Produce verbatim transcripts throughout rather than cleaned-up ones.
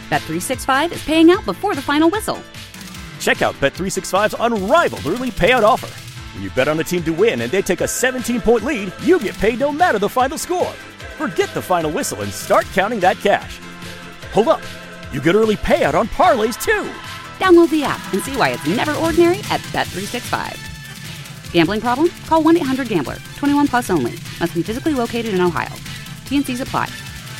Bet three sixty-five is paying out before the final whistle. Check out Bet three sixty-five's unrivaled early payout offer. When you bet on a team to win and they take a seventeen-point lead, you get paid no matter the final score. Forget the final whistle and start counting that cash. Hold up. You get early payout on parlays, too. Download the app and see why it's never ordinary at Bet three sixty-five. Gambling problem? Call one eight hundred gambler. twenty-one plus only. Must be physically located in Ohio. T and Cs apply.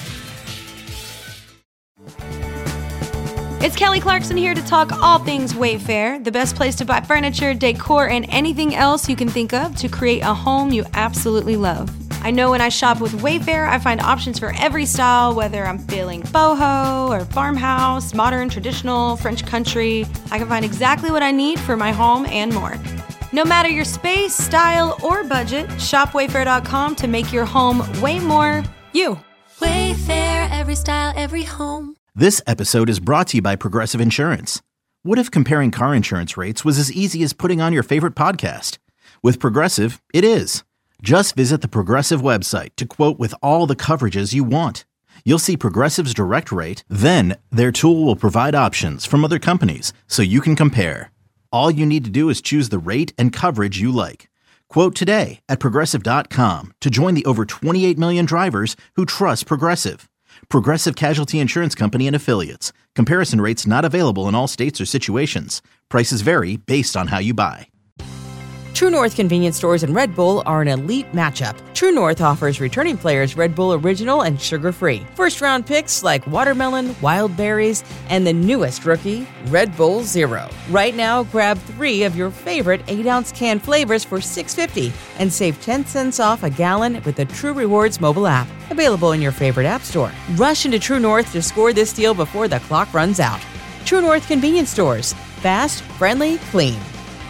It's Kelly Clarkson here to talk all things Wayfair, the best place to buy furniture, decor, and anything else you can think of to create a home you absolutely love. I know when I shop with Wayfair, I find options for every style, whether I'm feeling boho or farmhouse, modern, traditional, French country. I can find exactly what I need for my home and more. No matter your space, style, or budget, shop wayfair dot com to make your home way more you. Wayfair, every style, every home. This episode is brought to you by Progressive Insurance. What if comparing car insurance rates was as easy as putting on your favorite podcast? With Progressive, it is. Just visit the Progressive website to quote with all the coverages you want. You'll see Progressive's direct rate, then their tool will provide options from other companies so you can compare. All you need to do is choose the rate and coverage you like. Quote today at progressive dot com to join the over twenty-eight million drivers who trust Progressive. Progressive Casualty Insurance Company and Affiliates. Comparison rates not available in all states or situations. Prices vary based on how you buy. True North convenience stores and Red Bull are an elite matchup. True North offers returning players Red Bull Original and sugar-free. First-round picks like watermelon, wild berries, and the newest rookie, Red Bull Zero. Right now, grab three of your favorite eight-ounce can flavors for six dollars and fifty cents and save ten cents off a gallon with the True Rewards mobile app. Available in your favorite app store. Rush into True North to score this deal before the clock runs out. True North convenience stores. Fast, friendly, clean.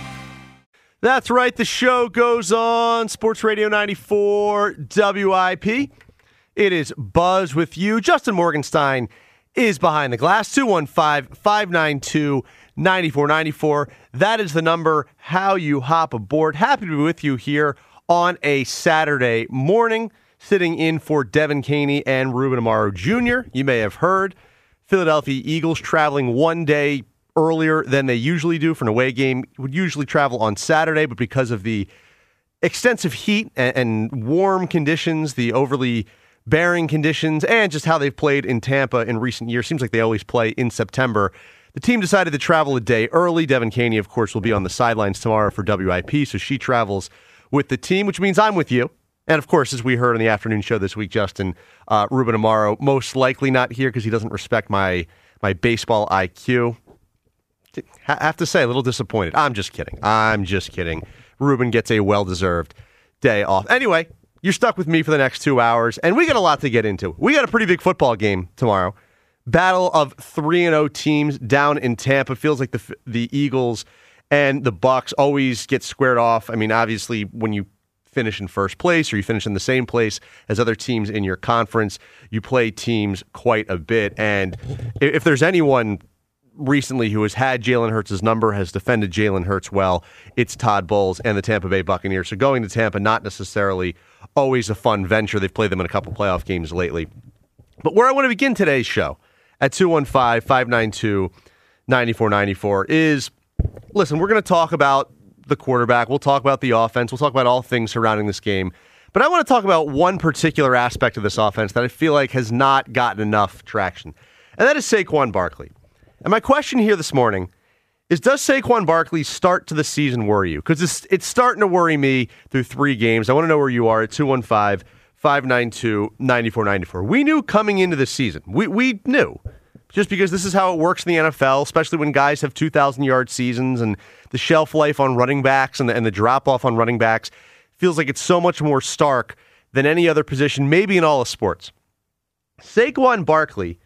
That's right. The show goes on. Sports Radio ninety-four W I P. It is Buzz with you. Justin Morgenstein is behind the glass. two one five, five nine two, nine four nine four. That is the number, how you hop aboard. Happy to be with you here on a Saturday morning, sitting in for Devin Caney and Ruben Amaro Junior You may have heard Philadelphia Eagles traveling one day earlier than they usually do for an away game. Would usually travel on Saturday, but because of the extensive heat and, and warm conditions, the overly bearing conditions, and just how they've played in Tampa in recent years, seems like they always play in September, the team decided to travel a day early. Devin Caney, of course, will be on the sidelines tomorrow for W I P, so she travels with the team, which means I'm with you. And, of course, as we heard on the afternoon show this week, Justin, uh, Ruben Amaro most likely not here because he doesn't respect my my baseball I Q. I have to say, a little disappointed. I'm just kidding. I'm just kidding. Ruben gets a well-deserved day off. Anyway, you're stuck with me for the next two hours, and we got a lot to get into. We got a pretty big football game tomorrow. Battle of three and oh teams down in Tampa. Feels like the the Eagles and the Bucs always get squared off. I mean, obviously, when you finish in first place or you finish in the same place as other teams in your conference, you play teams quite a bit. And if there's anyone recently who has had Jalen Hurts' number, has defended Jalen Hurts well, it's Todd Bowles and the Tampa Bay Buccaneers. So going to Tampa, not necessarily always a fun venture. They've played them in a couple playoff games lately. But where I want to begin today's show at two one five, five nine two, nine four nine four is, listen, we're going to talk about the quarterback. We'll talk about the offense. We'll talk about all things surrounding this game. But I want to talk about one particular aspect of this offense that I feel like has not gotten enough traction, and that is Saquon Barkley. And my question here this morning is, does Saquon Barkley's start to the season worry you? Because it's, it's starting to worry me through three games. I want to know where you are at two one five, five nine two, nine four nine four. We knew coming into this season, we we knew, just because this is how it works in the N F L, especially when guys have two thousand yard seasons and the shelf life on running backs and the, and the drop-off on running backs feels like it's so much more stark than any other position, maybe in all of sports. Saquon Barkley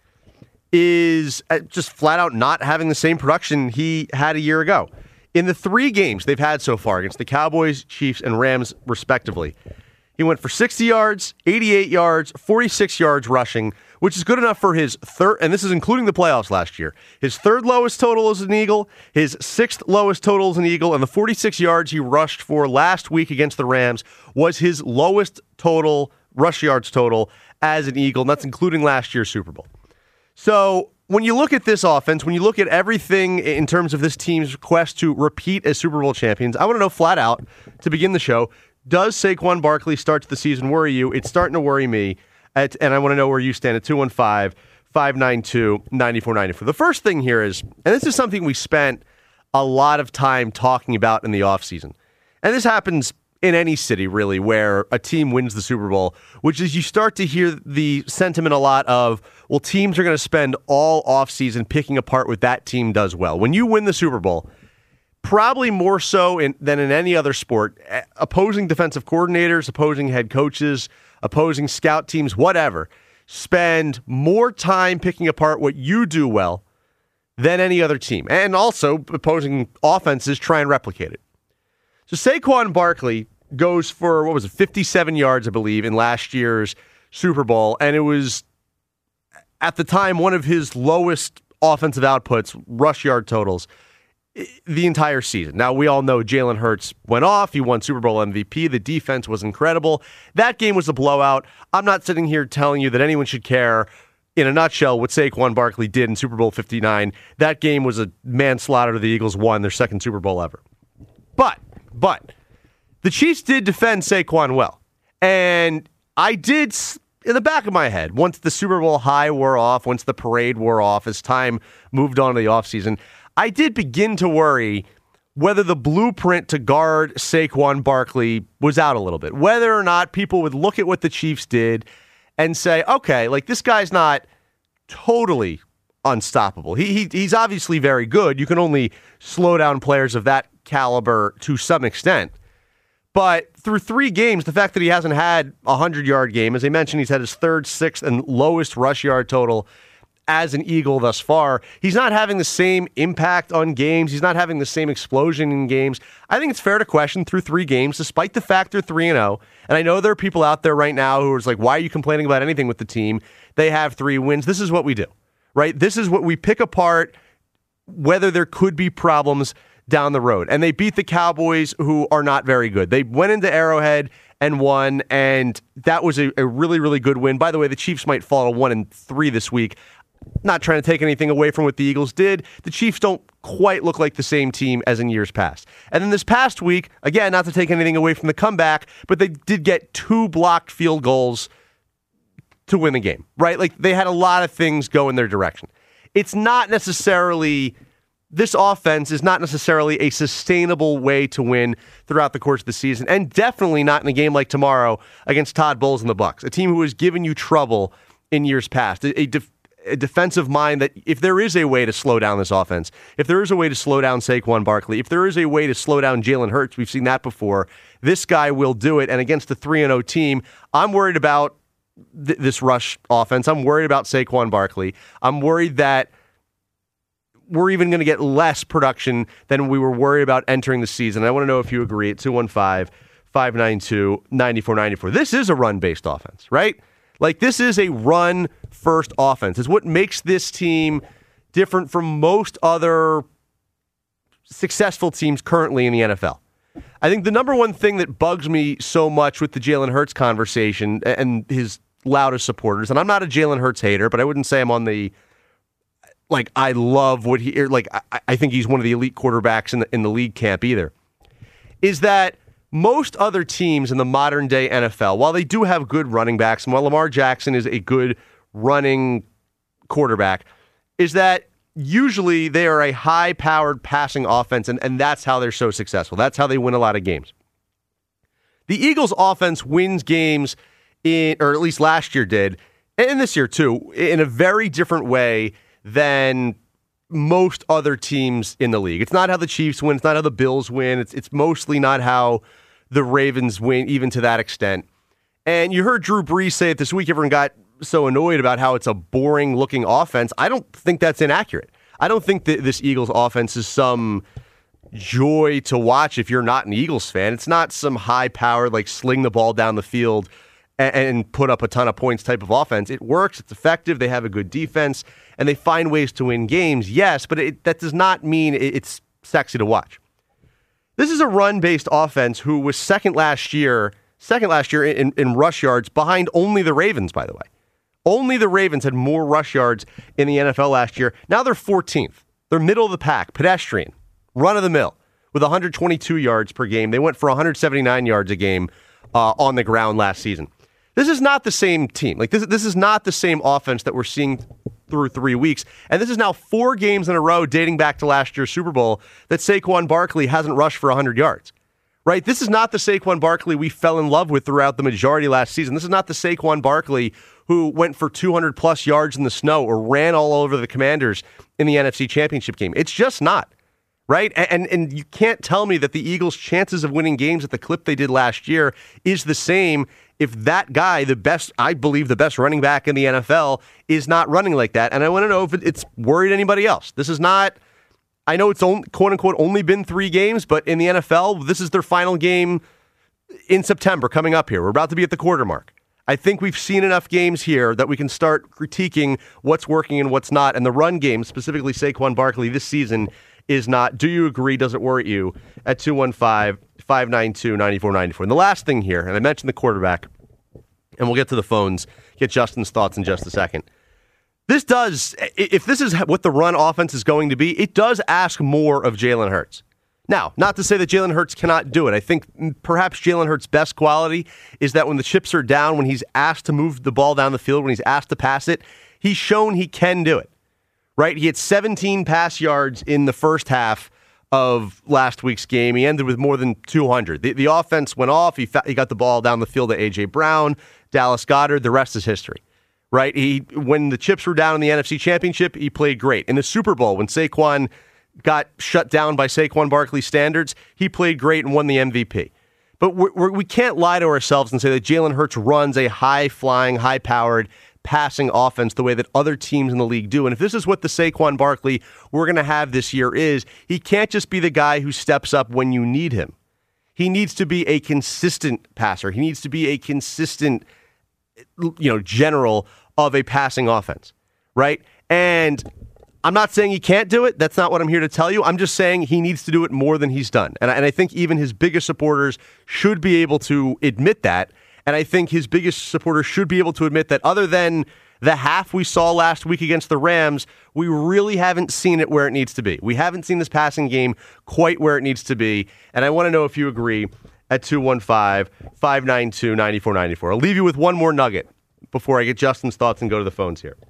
is just flat out not having the same production he had a year ago. In the three games they've had so far against the Cowboys, Chiefs, and Rams, respectively, he went for sixty yards, eighty-eight yards, forty-six yards rushing, which is good enough for his third, and this is including the playoffs last year, his third lowest total as an Eagle, his sixth lowest total as an Eagle, and the forty-six yards he rushed for last week against the Rams was his lowest total, rush yards total, as an Eagle, and that's including last year's Super Bowl. So when you look at this offense, when you look at everything in terms of this team's quest to repeat as Super Bowl champions, I want to know flat out, to begin the show, does Saquon Barkley start the season worry you? It's starting to worry me, at, and I want to know where you stand at two one five, five nine two, nine four nine four. The first thing here is, and this is something we spent a lot of time talking about in the offseason, and this happens in any city, really, where a team wins the Super Bowl, which is you start to hear the sentiment a lot of, well, teams are going to spend all offseason picking apart what that team does well. When you win the Super Bowl, probably more so in, than in any other sport, opposing defensive coordinators, opposing head coaches, opposing scout teams, whatever, spend more time picking apart what you do well than any other team. And also, opposing offenses try and replicate it. So Saquon Barkley goes for, what was it, fifty-seven yards, I believe, in last year's Super Bowl, and it was, at the time, one of his lowest offensive outputs, rush yard totals, the entire season. Now, we all know Jalen Hurts went off. He won Super Bowl M V P. The defense was incredible. That game was a blowout. I'm not sitting here telling you that anyone should care, in a nutshell, what Saquon Barkley did in Super Bowl fifty-nine. That game was a manslaughter. The Eagles won their second Super Bowl ever. But, but, the Chiefs did defend Saquon well. And I did, in the back of my head, once the Super Bowl high wore off, once the parade wore off, as time moved on to the offseason, I did begin to worry whether the blueprint to guard Saquon Barkley was out a little bit. Whether or not people would look at what the Chiefs did and say, okay, like this guy's not totally unstoppable. He, he He's obviously very good. You can only slow down players of that caliber to some extent. But through three games, the fact that he hasn't had a hundred-yard game, as I mentioned, he's had his third, sixth, and lowest rush yard total as an Eagle thus far. He's not having the same impact on games. He's not having the same explosion in games. I think it's fair to question through three games, despite the fact they're three and oh. And I know there are people out there right now who are like, why are you complaining about anything with the team? They have three wins. This is what we do, right? This is what we pick apart, whether there could be problems down the road. And they beat the Cowboys, who are not very good. They went into Arrowhead and won, and that was a, a really, really good win. By the way, the Chiefs might fall to one and three this week. Not trying to take anything away from what the Eagles did. The Chiefs don't quite look like the same team as in years past. And then this past week, again, not to take anything away from the comeback, but they did get two blocked field goals to win the game, right? Like they had a lot of things go in their direction. It's not necessarily, this offense is not necessarily a sustainable way to win throughout the course of the season, and definitely not in a game like tomorrow against Todd Bowles and the Bucs, a team who has given you trouble in years past. A, a def- A defensive mind that if there is a way to slow down this offense, if there is a way to slow down Saquon Barkley, if there is a way to slow down Jalen Hurts, we've seen that before, this guy will do it. And against the three and oh team, I'm worried about th- this rush offense. I'm worried about Saquon Barkley. I'm worried that we're even going to get less production than we were worried about entering the season. I want to know if you agree at two one five, five nine two, nine four nine four. This is a run-based offense, right? Like, this is a run-first offense. It's what makes this team different from most other successful teams currently in the N F L. I think the number one thing that bugs me so much with the Jalen Hurts conversation and his loudest supporters, and I'm not a Jalen Hurts hater, but I wouldn't say I'm on the, like, I love what he, like, I, I think he's one of the elite quarterbacks in the, in the league camp either, is that most other teams in the modern day N F L, while they do have good running backs, and while Lamar Jackson is a good running quarterback, is that usually they are a high-powered passing offense, and, and that's how they're so successful. That's how they win a lot of games. The Eagles' offense wins games, in, or at least last year did, and this year too, in a very different way than most other teams in the league. It's not how the Chiefs win. It's not how the Bills win. It's it's mostly not how the Ravens win, even to that extent. And you heard Drew Brees say it this week. Everyone got so annoyed about how it's a boring-looking offense. I don't think that's inaccurate. I don't think that this Eagles offense is some joy to watch if you're not an Eagles fan. It's not some high-powered, like, sling the ball down the field and, and put up a ton of points type of offense. It works. It's effective. They have a good defense, and they find ways to win games, yes, but it, that does not mean it's sexy to watch. This is a run-based offense who was second last year, second last year in, in rush yards, behind only the Ravens, by the way. Only the Ravens had more rush yards in the N F L last year. Now they're fourteenth. They're middle of the pack, pedestrian, run of the mill, with one hundred twenty-two yards per game. They went for one hundred seventy-nine yards a game uh, on the ground last season. This is not the same team. Like this, this is not the same offense that we're seeing through three weeks. And this is now four games in a row dating back to last year's Super Bowl that Saquon Barkley hasn't rushed for one hundred yards. Right? This is not the Saquon Barkley we fell in love with throughout the majority last season. This is not the Saquon Barkley who went for two hundred plus yards in the snow or ran all over the Commanders in the N F C Championship game. It's just not. Right? And, and you can't tell me that the Eagles' chances of winning games at the clip they did last year is the same if that guy, the best, I believe the best running back in the N F L, is not running like that. And I want to know if it's worried anybody else. This is not, I know it's only, quote unquote only been three games, but in the N F L, this is their final game in September coming up here. We're about to be at the quarter mark. I think we've seen enough games here that we can start critiquing what's working and what's not. And the run game, specifically Saquon Barkley this season, is not. Do you agree? Does it worry you? At two one five, five nine two, nine four nine four. And the last thing here, and I mentioned the quarterback, and we'll get to the phones, get Justin's thoughts in just a second. This does, if this is what the run offense is going to be, it does ask more of Jalen Hurts. Now, not to say that Jalen Hurts cannot do it. I think perhaps Jalen Hurts' best quality is that when the chips are down, when he's asked to move the ball down the field, when he's asked to pass it, he's shown he can do it. Right? He had seventeen pass yards in the first half of last week's game. He ended with more than two hundred. The, the offense went off. He, fa- he got the ball down the field to A J. Brown, Dallas Goedert. The rest is history. Right? He when the chips were down in the N F C Championship, he played great. In the Super Bowl, when Saquon got shut down by Saquon Barkley standards, he played great and won the M V P. But we're, we're, we can't lie to ourselves and say that Jalen Hurts runs a high-flying, high-powered passing offense the way that other teams in the league do. And if this is what the Saquon Barkley we're going to have this year is, he can't just be the guy who steps up when you need him. He needs to be a consistent passer. He needs to be a consistent, you know, general of a passing offense, right? And I'm not saying he can't do it. That's not what I'm here to tell you. I'm just saying he needs to do it more than he's done. And I, and I think even his biggest supporters should be able to admit that. And I think his biggest supporters should be able to admit that other than the half we saw last week against the Rams, we really haven't seen it where it needs to be. We haven't seen this passing game quite where it needs to be. And I want to know if you agree at two one five, five nine two, nine four nine four. I'll leave you with one more nugget before I get Justin's thoughts and go to the phones here.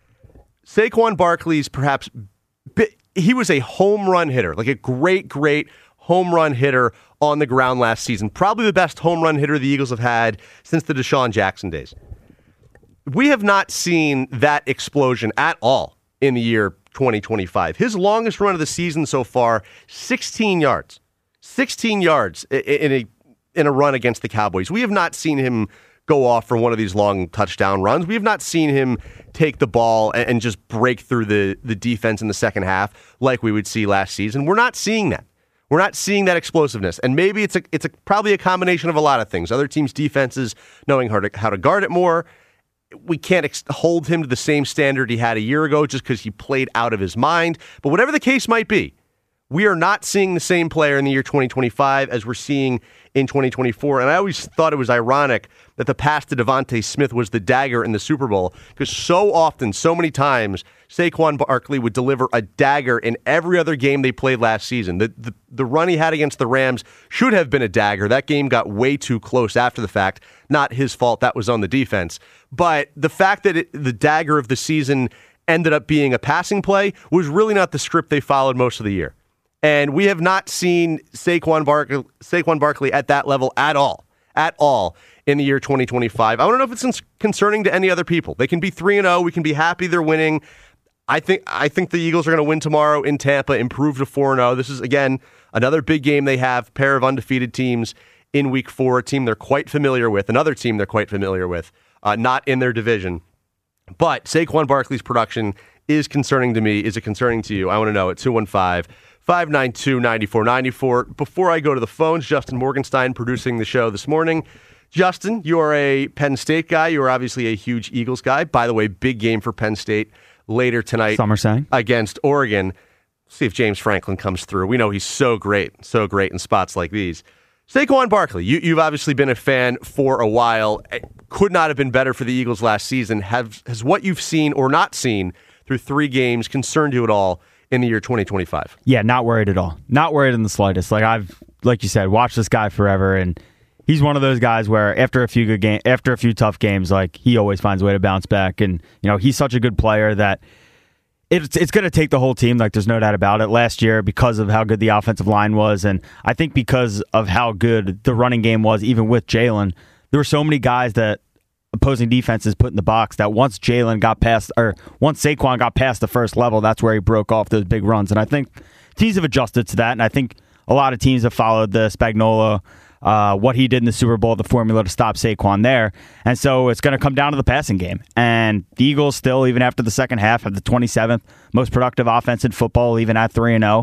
Saquon Barkley's perhaps, he was a home run hitter, like a great, great home run hitter on the ground last season. Probably the best home run hitter the Eagles have had since the Deshaun Jackson days. We have not seen that explosion at all in the year twenty twenty-five. His longest run of the season so far, sixteen yards. sixteen yards in a in a run against the Cowboys. We have not seen him go off for one of these long touchdown runs. We have not seen him take the ball and just break through the, the defense in the second half like we would see last season. We're not seeing that. We're not seeing that explosiveness. And maybe it's a it's a probably a combination of a lot of things. Other teams' defenses knowing how to, how to guard it more. We can't ex- hold him to the same standard he had a year ago just because he played out of his mind. But whatever the case might be, we are not seeing the same player in the year twenty twenty-five as we're seeing in twenty twenty-four. And I always thought it was ironic that the pass to Devontae Smith was the dagger in the Super Bowl, because so often, so many times, Saquon Barkley would deliver a dagger in every other game they played last season. The, the, the run he had against the Rams should have been a dagger. That game got way too close after the fact. Not his fault. That was on the defense. But the fact that it, the dagger of the season ended up being a passing play was really not the script they followed most of the year. And we have not seen Saquon Barkley, Saquon Barkley at that level at all, at all in the year twenty twenty-five. I want to know if it's concerning to any other people. They can be three and oh. We can be happy they're winning. I think I think the Eagles are going to win tomorrow in Tampa, improve to four and oh. This is, again, another big game they have, pair of undefeated teams in week four, a team they're quite familiar with, another team they're quite familiar with, uh, not in their division. But Saquon Barkley's production is concerning to me. Is it concerning to you? I want to know at two one five, five nine two, nine four nine four. Before I go to the phones, Justin Morgenstein producing the show this morning. Justin, you are a Penn State guy. You are obviously a huge Eagles guy. By the way, big game for Penn State later tonight Some are saying. against Oregon. See if James Franklin comes through. We know he's so great, so great in spots like these. Saquon Barkley, you, you've obviously been a fan for a while. It could not have been better for the Eagles last season. Have, has what you've seen or not seen through three games concerned you at all in the year twenty twenty-five? Yeah, not worried at all. Not worried in the slightest. Like I've, like you said, watched this guy forever, and he's one of those guys where after a few good game, after a few tough games, like he always finds a way to bounce back. And you know, he's such a good player that it's it's going to take the whole team. Like there's no doubt about it. Last year, because of how good the offensive line was, and I think because of how good the running game was, even with Jalen, there were so many guys that opposing defenses put in the box that once Jalen got past, or once Saquon got past the first level, that's where he broke off those big runs. And I think teams have adjusted to that, and I think a lot of teams have followed the Spagnuolo, uh, what he did in the Super Bowl, the formula to stop Saquon there. And so it's going to come down to the passing game. And the Eagles still, even after the second half, have the twenty-seventh most productive offense in football, even at three and oh.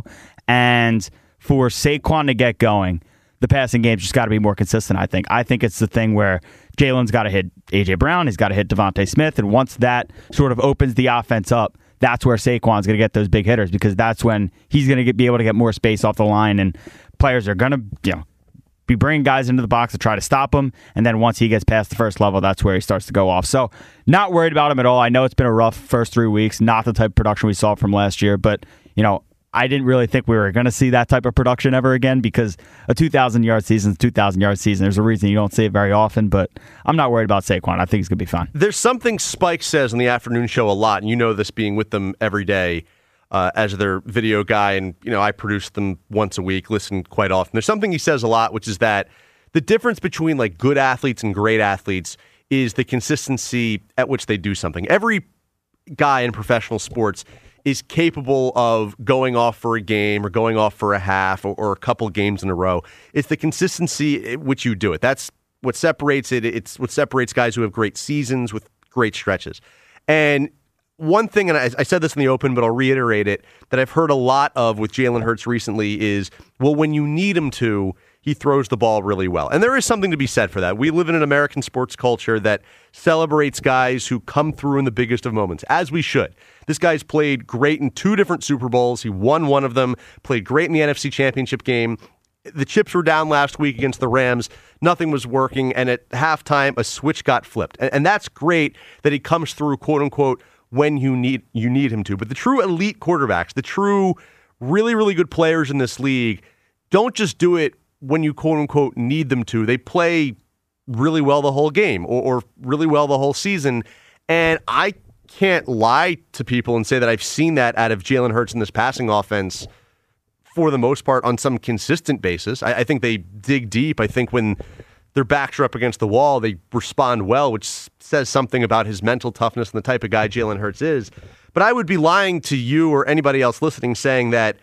And for Saquon to get going, the passing game's just got to be more consistent, I think. I think it's the thing where Jalen's got to hit A J. Brown, he's got to hit Devontae Smith, and once that sort of opens the offense up, that's where Saquon's going to get those big hitters, because that's when he's going to be able to get more space off the line, and players are going to, you know, be bringing guys into the box to try to stop him, and then once he gets past the first level, that's where he starts to go off. So not worried about him at all. I know it's been a rough first three weeks, not the type of production we saw from last year, but, you know, I didn't really think we were going to see that type of production ever again, because a two thousand yard season is a two thousand yard season. There's a reason you don't see it very often, but I'm not worried about Saquon. I think he's going to be fine. There's something Spike says on the afternoon show a lot, and you know this being with them every day uh, as their video guy, and you know I produce them once a week, listen quite often. There's something he says a lot, which is that the difference between like good athletes and great athletes is the consistency at which they do something. Every guy in professional sports is capable of going off for a game or going off for a half or, or a couple games in a row. It's the consistency at which you do it. That's what separates it. It's what separates guys who have great seasons with great stretches. And one thing, and I, I said this in the open, but I'll reiterate it, that I've heard a lot of with Jalen Hurts recently is, well, when you need him to, he throws the ball really well. And there is something to be said for that. We live in an American sports culture that celebrates guys who come through in the biggest of moments, as we should. This guy's played great in two different Super Bowls. He won one of them, played great in the N F C Championship game. The chips were down last week against the Rams. Nothing was working. And at halftime, a switch got flipped. And, and that's great that he comes through, quote unquote, when you need you need him to. But the true elite quarterbacks, the true really, really good players in this league, don't just do it when you quote unquote need them to. They play really well the whole game or, or really well the whole season. And I can't lie to people and say that I've seen that out of Jalen Hurts in this passing offense for the most part on some consistent basis. I, I think they dig deep. I think when their backs are up against the wall, they respond well, which says something about his mental toughness and the type of guy Jalen Hurts is. But I would be lying to you or anybody else listening saying that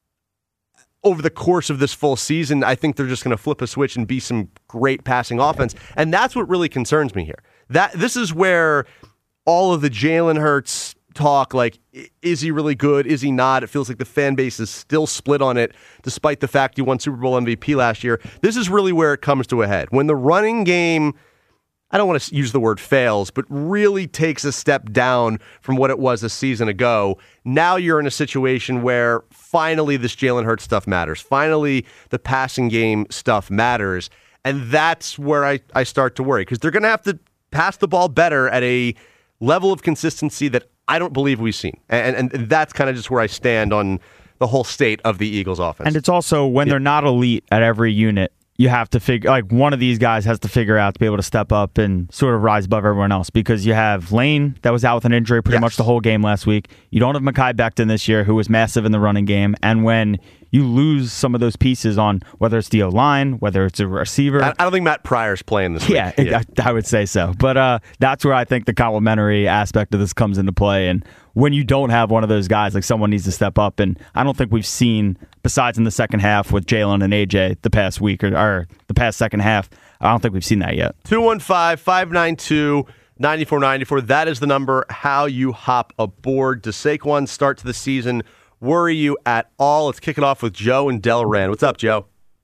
over the course of this full season, I think they're just going to flip a switch and be some great passing offense. And that's what really concerns me here. That this is where all of the Jalen Hurts talk, like, is he really good? Is he not? It feels like the fan base is still split on it, despite the fact he won Super Bowl M V P last year. This is really where it comes to a head. When the running game, I don't want to use the word fails, but really takes a step down from what it was a season ago, now you're in a situation where finally this Jalen Hurts stuff matters. Finally, the passing game stuff matters. And that's where I, I start to worry, because they're going to have to pass the ball better at a level of consistency that I don't believe we've seen. And, and, and that's kind of just where I stand on the whole state of the Eagles offense. And it's also when yeah. they're not elite at every unit, you have to figure, like one of these guys has to figure out to be able to step up and sort of rise above everyone else, because you have Lane that was out with an injury pretty yes. much the whole game last week. You don't have Mekhi Becton this year, who was massive in the running game. And when you lose some of those pieces on whether it's the O-line, whether it's a receiver. I, I don't think Matt Pryor's playing this week. Yeah, yeah. I, I would say so. But uh, that's where I think the complementary aspect of this comes into play. And when you don't have one of those guys, like someone needs to step up. And I don't think we've seen, besides in the second half with Jalen and A J the past week or, or the past second half, I don't think we've seen that yet. two one five, five nine two, nine four nine four. That is the number, how you hop aboard. Does Saquon's start to the season worry you at all? Let's kick it off with Joe and Delran. What's up, Joe?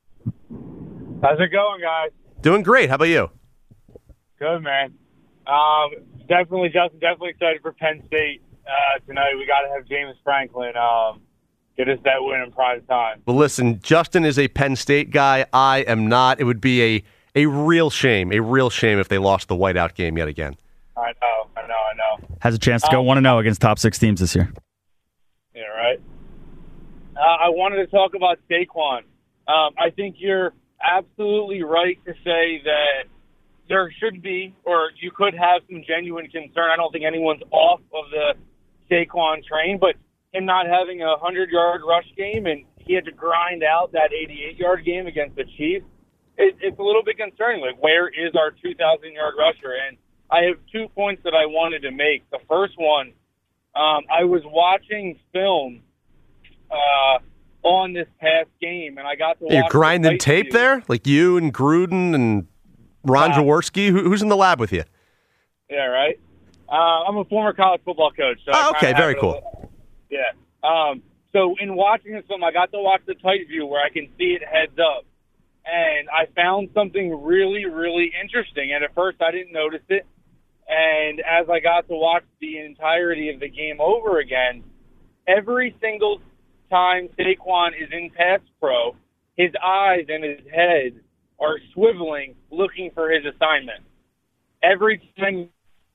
How's it going, guys? Doing great. How about you? Good, man. Um, definitely, Justin, definitely excited for Penn State uh, tonight. We got to have James Franklin. Um, get us that win in prime time. Well, listen, Justin is a Penn State guy. I am not. It would be a, a real shame, a real shame if they lost the whiteout game yet again. I know, I know, I know. Has a chance to go Um, one and oh against top six teams this year. Yeah, right. Uh, I wanted to talk about Saquon. Um, I think you're absolutely right to say that there should be, or you could have some genuine concern. I don't think anyone's off of the Saquon train, but him not having a hundred-yard rush game and he had to grind out that eighty-eight-yard game against the Chiefs, it, it's a little bit concerning. Like, where is our two thousand-yard rusher? And I have two points that I wanted to make. The first one, um, I was watching film uh, on this past game, and I got to watch. You're grinding the tape view. there? Like you and Gruden and Ron Wow. Jaworski? Who, who's in the lab with you? Yeah, right. Uh, I'm a former college football coach. So I Oh, kinda okay, have very it a cool. little- Yeah. Um, so in watching this film, I got to watch the tight view where I can see it heads up. And I found something really, really interesting. And at first I didn't notice it. And as I got to watch the entirety of the game over again, every single time Saquon is in pass pro, his eyes and his head are swiveling, looking for his assignment. Every time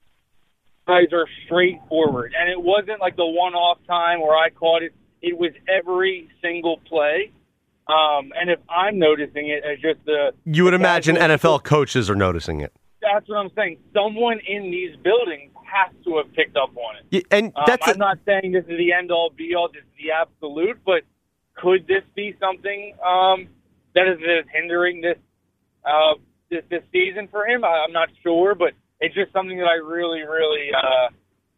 eyes are straight forward. And it wasn't like the one-off time where I caught it. It was every single play. Um, and if I'm noticing it as just the... You would the imagine casual- N F L coaches are noticing it. That's what I'm saying. Someone in these buildings has to have picked up on it. Yeah, and Um, that's I'm a- not saying this is the end-all, be-all, this is the absolute, but could this be something um, that is, is hindering this, uh, this this season for him? I, I'm not sure, but it's just something that I really, really, uh,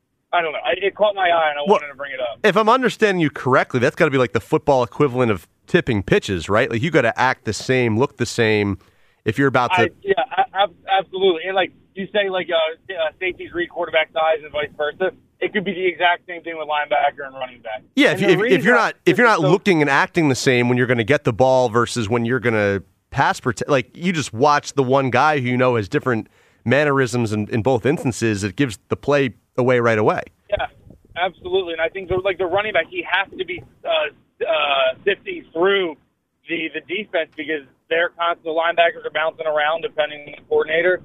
I don't know. I, it caught my eye, and I Well, wanted to bring it up. If I'm understanding you correctly, that's got to be like the football equivalent of tipping pitches, right? Like you got to act the same, look the same. If you're about to, I, yeah, I, I, absolutely. And like you say, like uh, uh, safeties read quarterback size and vice versa. It could be the exact same thing with linebacker and running back. yeah, And if, the if, if reason you're I- not if you're not so- looking and acting the same when you're going to get the ball versus when you're going to pass protect, like you just watch the one guy who you know has different mannerisms in, in both instances. It gives the play away right away. Yeah, absolutely. And I think the, like the running back, he has to be uh, uh, sifting through the the defense because they're constant. The linebackers are bouncing around depending on the coordinator.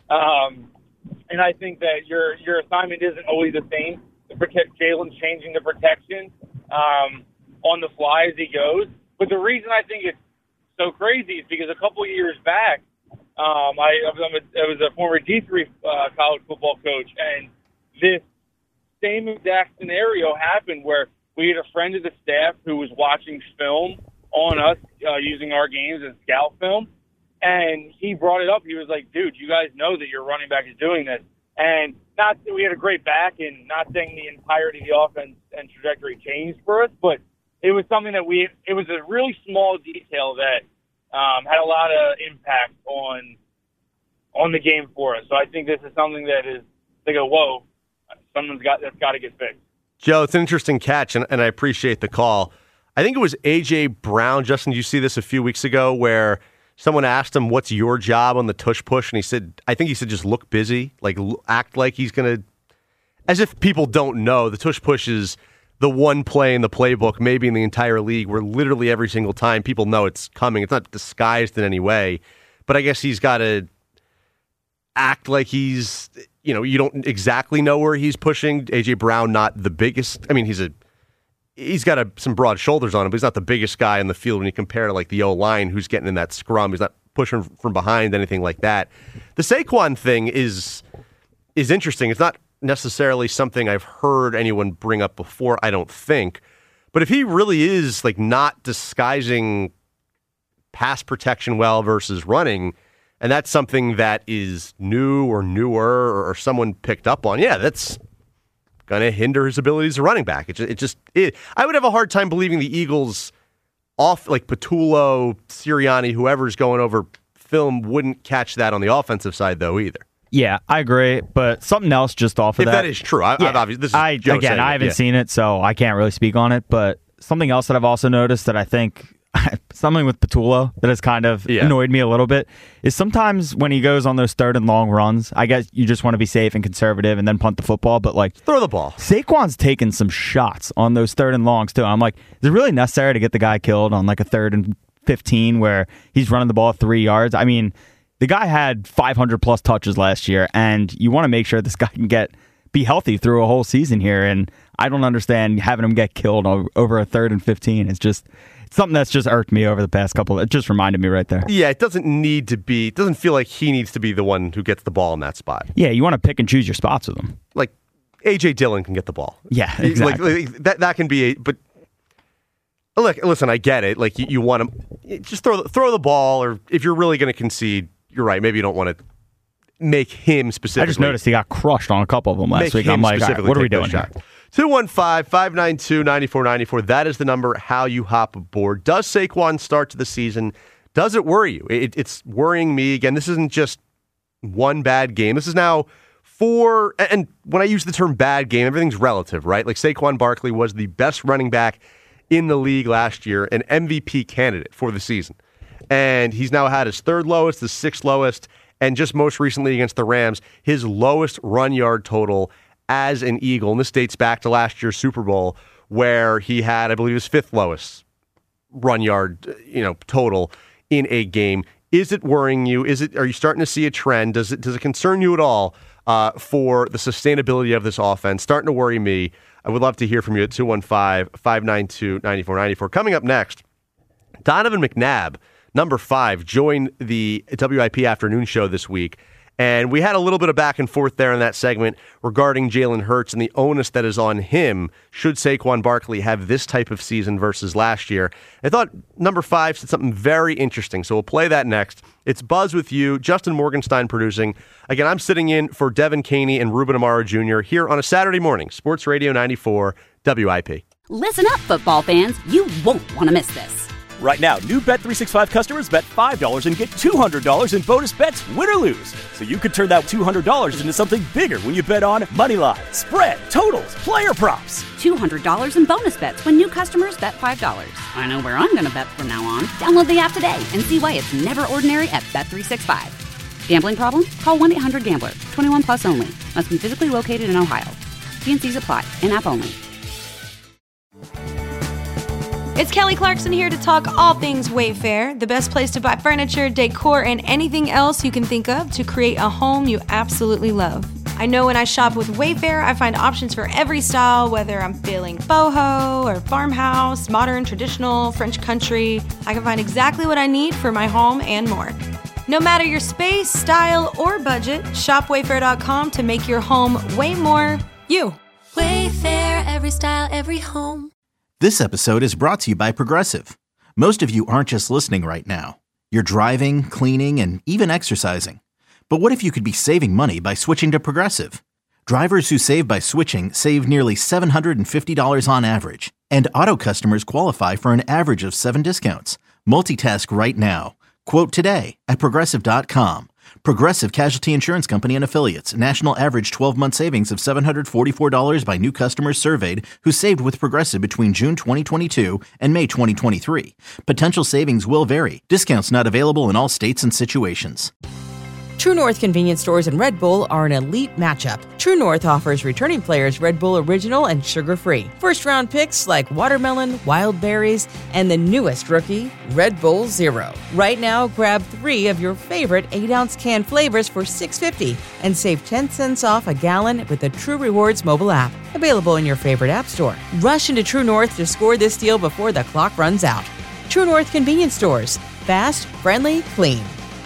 Um, and I think that your your assignment isn't always the same. The protect Jalen's changing the protection um, on the fly as he goes. But the reason I think it's so crazy is because a couple of years back, um, I, I, was a, I was a former D three uh, college football coach, and this same exact scenario happened where we had a friend of the staff who was watching film on us uh, using our games as scout film, and he brought it up. He was like, dude, you guys know that your running back is doing this. And not that we had a great back and not saying the entirety of the offense and trajectory changed for us, but it was something that we, it was a really small detail that um, had a lot of impact on on the game for us. So I think this is something that is, they go, whoa, someone's got, that's got to get fixed. Joe, it's an interesting catch, and, and I appreciate the call. I think it was A J. Brown. Justin, did you see this a few weeks ago where someone asked him, what's your job on the tush push? And he said, I think he said, just look busy, like l- act like he's going to, as if people don't know. The tush push is the one play in the playbook, maybe in the entire league, where literally every single time people know it's coming. It's not disguised in any way. But I guess he's got to act like he's, you know, you don't exactly know where he's pushing. A J. Brown, not the biggest. I mean, he's a, he's got a, some broad shoulders on him, but he's not the biggest guy in the field when you compare to like the O-line who's getting in that scrum. He's not pushing from behind, anything like that. The Saquon thing is is interesting. It's not necessarily something I've heard anyone bring up before, I don't think. But if he really is like not disguising pass protection well versus running, and that's something that is new or newer or someone picked up on, yeah, that's going to hinder his ability as a running back. It just, it just it, I would have a hard time believing the Eagles off, like Patullo, Sirianni, whoever's going over film wouldn't catch that on the offensive side, though, either. Yeah, I agree. But something else just off of If that. that is true. I, yeah, I've obviously, this is I, Joe again, saying I it, haven't yeah. seen it, so I can't really speak on it. But something else that I've also noticed that I think something with Patullo that has kind of Yeah. annoyed me a little bit is sometimes when he goes on those third and long runs, I guess you just want to be safe and conservative and then punt the football. But like, Throw the ball. Saquon's taken some shots on those third and longs too. I'm like, is it really necessary to get the guy killed on like a third and fifteen where he's running the ball three yards? I mean, the guy had five hundred plus touches last year, and you want to make sure this guy can get be healthy through a whole season here. And I don't understand having him get killed o- over a third and fifteen. It's just it's something that's just irked me over the past couple. It just reminded me right there. Yeah, it doesn't need to be. It doesn't feel like he needs to be the one who gets the ball in that spot. Yeah, you want to pick and choose your spots with him. Like A J Dillon can get the ball. Yeah, Like, exactly. like, that that can be a. But look, listen, I get it. Like you, you want to just throw the- throw the ball, or if you're really going to concede, you're right. Maybe you don't want to make him specifically. I just noticed he got crushed on a couple of them last Make week. him I'm like, all right, specifically what are we take those doing here? shots. two one five, five nine two, nine four nine four. That is the number how you hop aboard. Does Saquon start to the season? Does it worry you? It, it's worrying me. Again, this isn't just one bad game. This is now four. And when I use the term bad game, everything's relative, right? Like Saquon Barkley was the best running back in the league last year, an M V P candidate for the season. And he's now had his third lowest, his sixth lowest, and just most recently against the Rams, his lowest run yard total as an Eagle. And this dates back to last year's Super Bowl, where he had, I believe, his fifth lowest run yard, you know, total in a game. Is it worrying you? Is it? Are you starting to see a trend? Does it does it concern you at all uh, for the sustainability of this offense? Starting to worry me. I would love to hear from you at two one five, five nine two, nine four nine four. Coming up next, Donovan McNabb, number five, joined the W I P afternoon show this week. And we had a little bit of back and forth there in that segment regarding Jalen Hurts and the onus that is on him should Saquon Barkley have this type of season versus last year. I thought number five said something very interesting, so we'll play that next. It's Buzz with you, Justin Morgenstein producing. Again, I'm sitting in for Devin Caney and Ruben Amaro Junior here on a Saturday morning, Sports Radio ninety-four W I P. Listen up, football fans. You won't want to miss this. Right now, new Bet three sixty-five customers bet five dollars and get two hundred dollars in bonus bets, win or lose. So you could turn that two hundred dollars into something bigger when you bet on moneyline, spread, totals, player props. two hundred dollars in bonus bets when new customers bet five dollars. I know where I'm going to bet from now on. Download the app today and see why it's never ordinary at Bet three sixty-five. Gambling problem? Call one eight hundred gambler. twenty-one plus only. Must be physically located in Ohio. T and C's apply. In-app only. It's Kelly Clarkson here to talk all things Wayfair, the best place to buy furniture, decor, and anything else you can think of to create a home you absolutely love. I know when I shop with Wayfair, I find options for every style, whether I'm feeling boho or farmhouse, modern, traditional, French country. I can find exactly what I need for my home and more. No matter your space, style, or budget, shop wayfair dot com to make your home way more you. Wayfair, every style, every home. This episode is brought to you by Progressive. Most of you aren't just listening right now. You're driving, cleaning, and even exercising. But what if you could be saving money by switching to Progressive? Drivers who save by switching save nearly seven hundred fifty dollars on average. And auto customers qualify for an average of seven discounts. Multitask right now. Quote today at Progressive dot com. Progressive Casualty Insurance Company and Affiliates. National average twelve-month savings of seven hundred forty-four dollars by new customers surveyed who saved with Progressive between June twenty twenty-two and May twenty twenty-three. Potential savings will vary. Discounts not available in all states and situations. True North convenience stores and Red Bull are an elite matchup. True North offers returning players Red Bull Original and sugar-free. First-round picks like watermelon, wild berries, and the newest rookie, Red Bull Zero. Right now, grab three of your favorite eight-ounce can flavors for six dollars and fifty cents and save ten cents off a gallon with the True Rewards mobile app. Available in your favorite app store. Rush into True North to score this deal before the clock runs out. True North convenience stores. Fast, friendly, clean.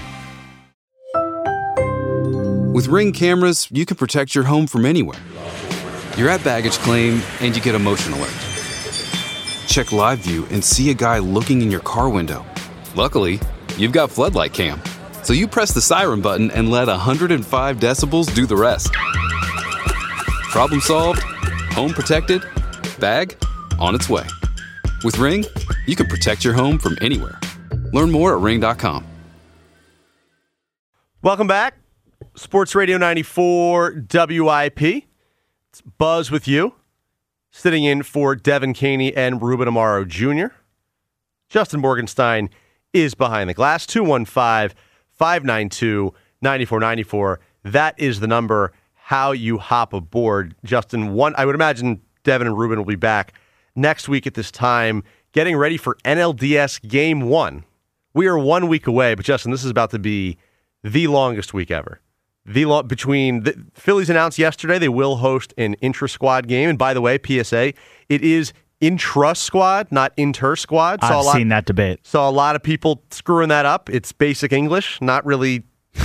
With Ring cameras, you can protect your home from anywhere. You're at baggage claim, and you get a motion alert. Check live view and see a guy looking in your car window. Luckily, you've got Floodlight Cam, so you press the siren button and let one hundred five decibels do the rest. Problem solved, home protected, bag on its way. With Ring, you can protect your home from anywhere. Learn more at ring dot com. Welcome back. Sports Radio ninety-four W I P. It's Buzz with you. Sitting in for Devin Caney and Ruben Amaro Junior Justin Morgenstein is behind the glass. two one five, five nine two, nine four nine four. That is the number. How you hop aboard. Justin, one, I would imagine Devin and Ruben will be back next week at this time, getting ready for N L D S Game one. We are one week away, but Justin, this is about to be the longest week ever. The lo- between the Phillies announced yesterday they will host an intra-squad game. And by the way, P S A, it is intra-squad, not inter-squad. I've a lot, seen that debate. Saw a lot of people screwing that up. It's basic English, not really...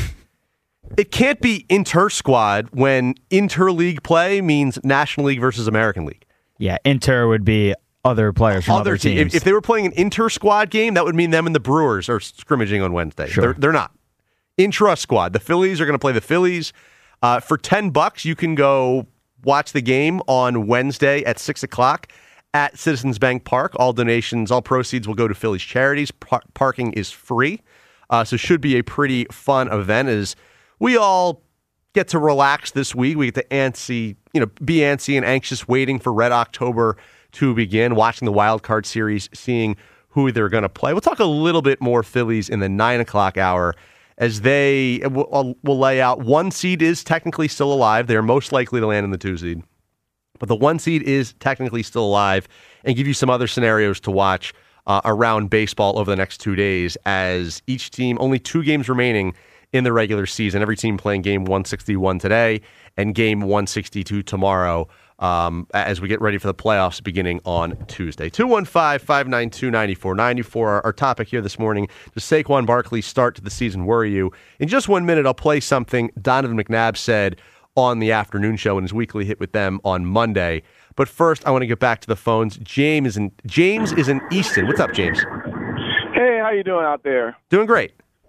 It can't be inter-squad when inter-league play means National League versus American League. Yeah, inter would be other players from other, other teams. If, if they were playing an inter-squad game, that would mean them and the Brewers are scrimmaging on Wednesday. Sure. They're, they're not. Intra-squad. The Phillies are going to play the Phillies. Uh, for ten bucks, you can go watch the game on Wednesday at six o'clock at Citizens Bank Park. All donations, all proceeds will go to Phillies charities. Par- parking is free. Uh, so should be a pretty fun event as we all get to relax this week. We get to antsy, you know, be antsy and anxious, waiting for Red October to begin, watching the wild card series, seeing who they're going to play. We'll talk a little bit more Phillies in the nine o'clock hour as they will we'll lay out. One seed is technically still alive. They're most likely to land in the two seed. But the one seed is technically still alive, and give you some other scenarios to watch uh, around baseball over the next two days as each team, only two games remaining in the regular season. Every team playing game one sixty-one today and game one sixty-two tomorrow um, as we get ready for the playoffs beginning on Tuesday. two one five, five nine two, nine four nine four. Our, our topic here this morning, does Saquon Barkley's start to the season worry you? In just one minute, I'll play something Donovan McNabb said on the afternoon show in his weekly hit with them on Monday. But first, I want to get back to the phones. James is in, James is in Easton. What's up, James? Hey, how you doing out there? Doing great.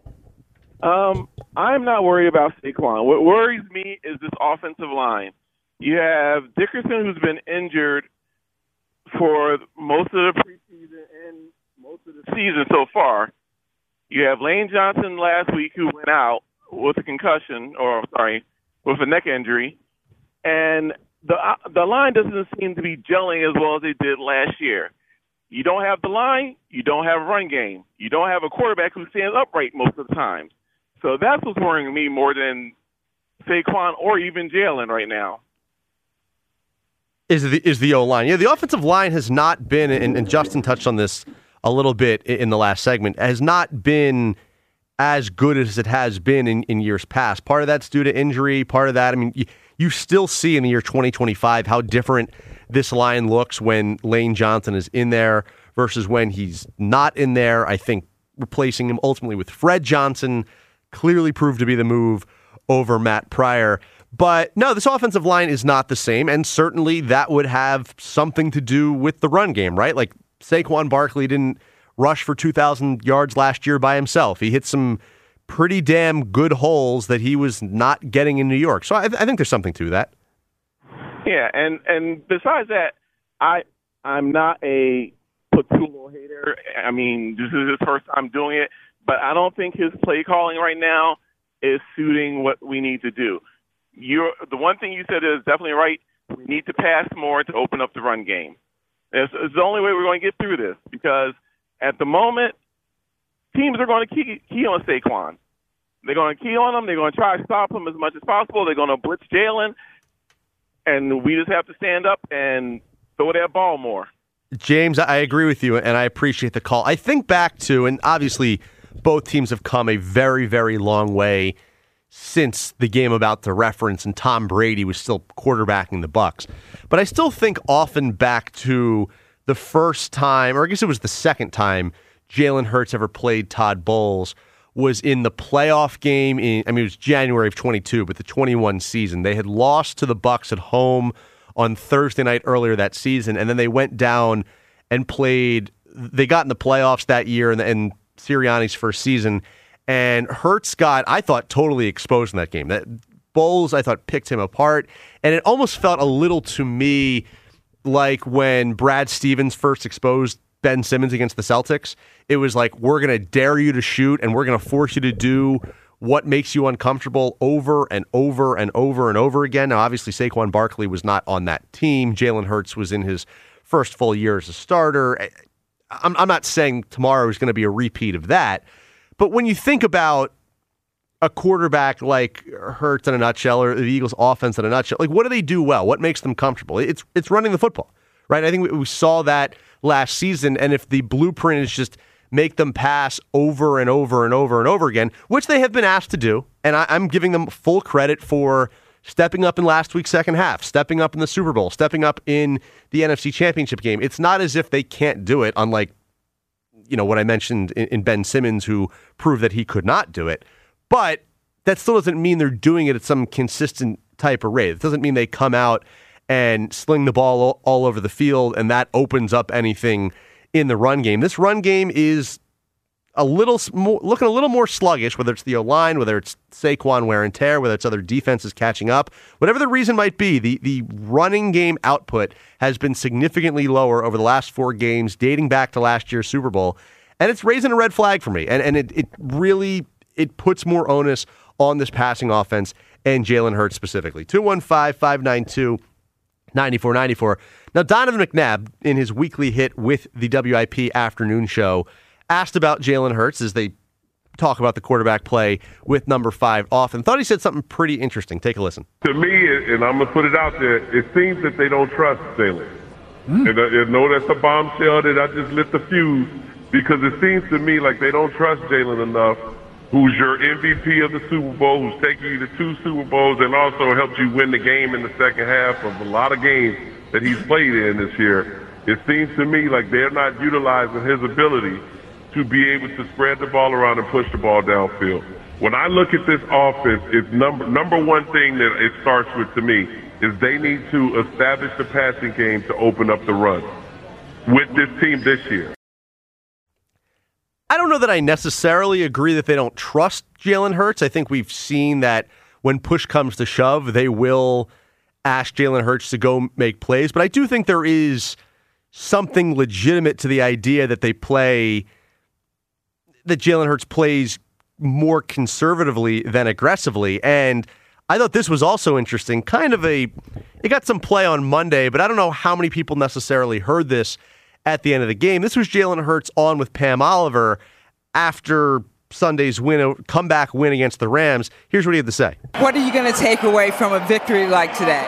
Um, I'm not worried about Saquon. What worries me is this offensive line. You have Dickerson, who's been injured for most of the preseason and most of the season so far. You have Lane Johnson last week, who went out with a concussion, or sorry, with a neck injury, and the uh, the line doesn't seem to be gelling as well as they did last year. You don't have the line, you don't have a run game, you don't have a quarterback who stands upright most of the time. So that's what's worrying me more than Saquon or even Jalen right now. Is the is the O-line. Yeah, the offensive line has not been, and, and Justin touched on this a little bit in the last segment, has not been as good as it has been in, in years past. Part of that's due to injury. Part of that, I mean, you, you still see in the year twenty twenty-five how different this line looks when Lane Johnson is in there versus when he's not in there. I think replacing him ultimately with Fred Johnson clearly proved to be the move over Matt Pryor. But no, this offensive line is not the same, and certainly that would have something to do with the run game, right? Like Saquon Barkley didn't rush for two thousand yards last year by himself. He hit some pretty damn good holes that he was not getting in New York. So I, th- I think there's something to that. Yeah, and, and besides that, I, I'm not a Patullo hater. I mean, this is his first time doing it, but I don't think his play calling right now is suiting what we need to do. You're, the one thing you said is definitely right. We need to pass more to open up the run game. It's, it's the only way we're going to get through this, because at the moment, teams are going to key, key on Saquon. They're going to key on him. They're going to try to stop him as much as possible. They're going to blitz Jalen, and we just have to stand up and throw that ball more. James, I agree with you, and I appreciate the call. I think back to, and obviously both teams have come a very, very long way since the game about to reference, and Tom Brady was still quarterbacking the Bucs. But I still think often back to the first time, or I guess it was the second time, Jalen Hurts ever played Todd Bowles was in the playoff game. In, I mean, it was January of twenty-two, but the twenty-one season. They had lost to the Bucs at home on Thursday night earlier that season, and then they went down and played. They got in the playoffs that year in, in Sirianni's first season, and Hurts got, I thought, totally exposed in that game. That Bowles, I thought, picked him apart, and it almost felt a little to me like when Brad Stevens first exposed Ben Simmons against the Celtics. It was like, we're going to dare you to shoot, and we're going to force you to do what makes you uncomfortable over and over and over and over again. Now, obviously, Saquon Barkley was not on that team. Jalen Hurts was in his first full year as a starter. I'm, I'm not saying tomorrow is going to be a repeat of that, but when you think about a quarterback like Hurts in a nutshell, or the Eagles' offense in a nutshell, like what do they do well? What makes them comfortable? It's it's running the football, right? I think we, we saw that last season, and if the blueprint is just make them pass over and over and over and over again, which they have been asked to do, and I, I'm giving them full credit for stepping up in last week's second half, stepping up in the Super Bowl, stepping up in the N F C Championship game. It's not as if they can't do it, unlike, you know, what I mentioned in, in Ben Simmons, who proved that he could not do it. But that still doesn't mean they're doing it at some consistent type of rate. It doesn't mean they come out and sling the ball all, all over the field and that opens up anything in the run game. This run game is a little more, looking a little more sluggish, whether it's the O-line, whether it's Saquon wear and tear, whether it's other defenses catching up. Whatever the reason might be, the, the running game output has been significantly lower over the last four games, dating back to last year's Super Bowl. And it's raising a red flag for me. And, and it, it really it puts more onus on this passing offense and Jalen Hurts specifically. two one five, five nine two, nine four nine four. Now, Donovan McNabb, in his weekly hit with the W I P afternoon show, asked about Jalen Hurts as they talk about the quarterback play with number five often. Thought he said something pretty interesting. Take a listen. To me, and I'm going to put it out there, it seems that they don't trust Jalen. Mm. And I know that's a bombshell that I just lit the fuse, because it seems to me like they don't trust Jalen enough, who's your M V P of the Super Bowl, who's taken you to two Super Bowls and also helped you win the game in the second half of a lot of games that he's played in this year. It seems to me like they're not utilizing his ability to be able to spread the ball around and push the ball downfield. When I look at this offense, it's number number one thing that it starts with to me is they need to establish the passing game to open up the run with this team this year. I don't know that I necessarily agree that they don't trust Jalen Hurts. I think we've seen that when push comes to shove, they will ask Jalen Hurts to go make plays. But I do think there is something legitimate to the idea that they play that Jalen Hurts plays more conservatively than aggressively. And I thought this was also interesting. Kind of a, it got some play on Monday, but I don't know how many people necessarily heard this at the end of the game. This was Jalen Hurts on with Pam Oliver after Sunday's win, comeback win against the Rams. Here's what he had to say. What are you going to take away from a victory like today?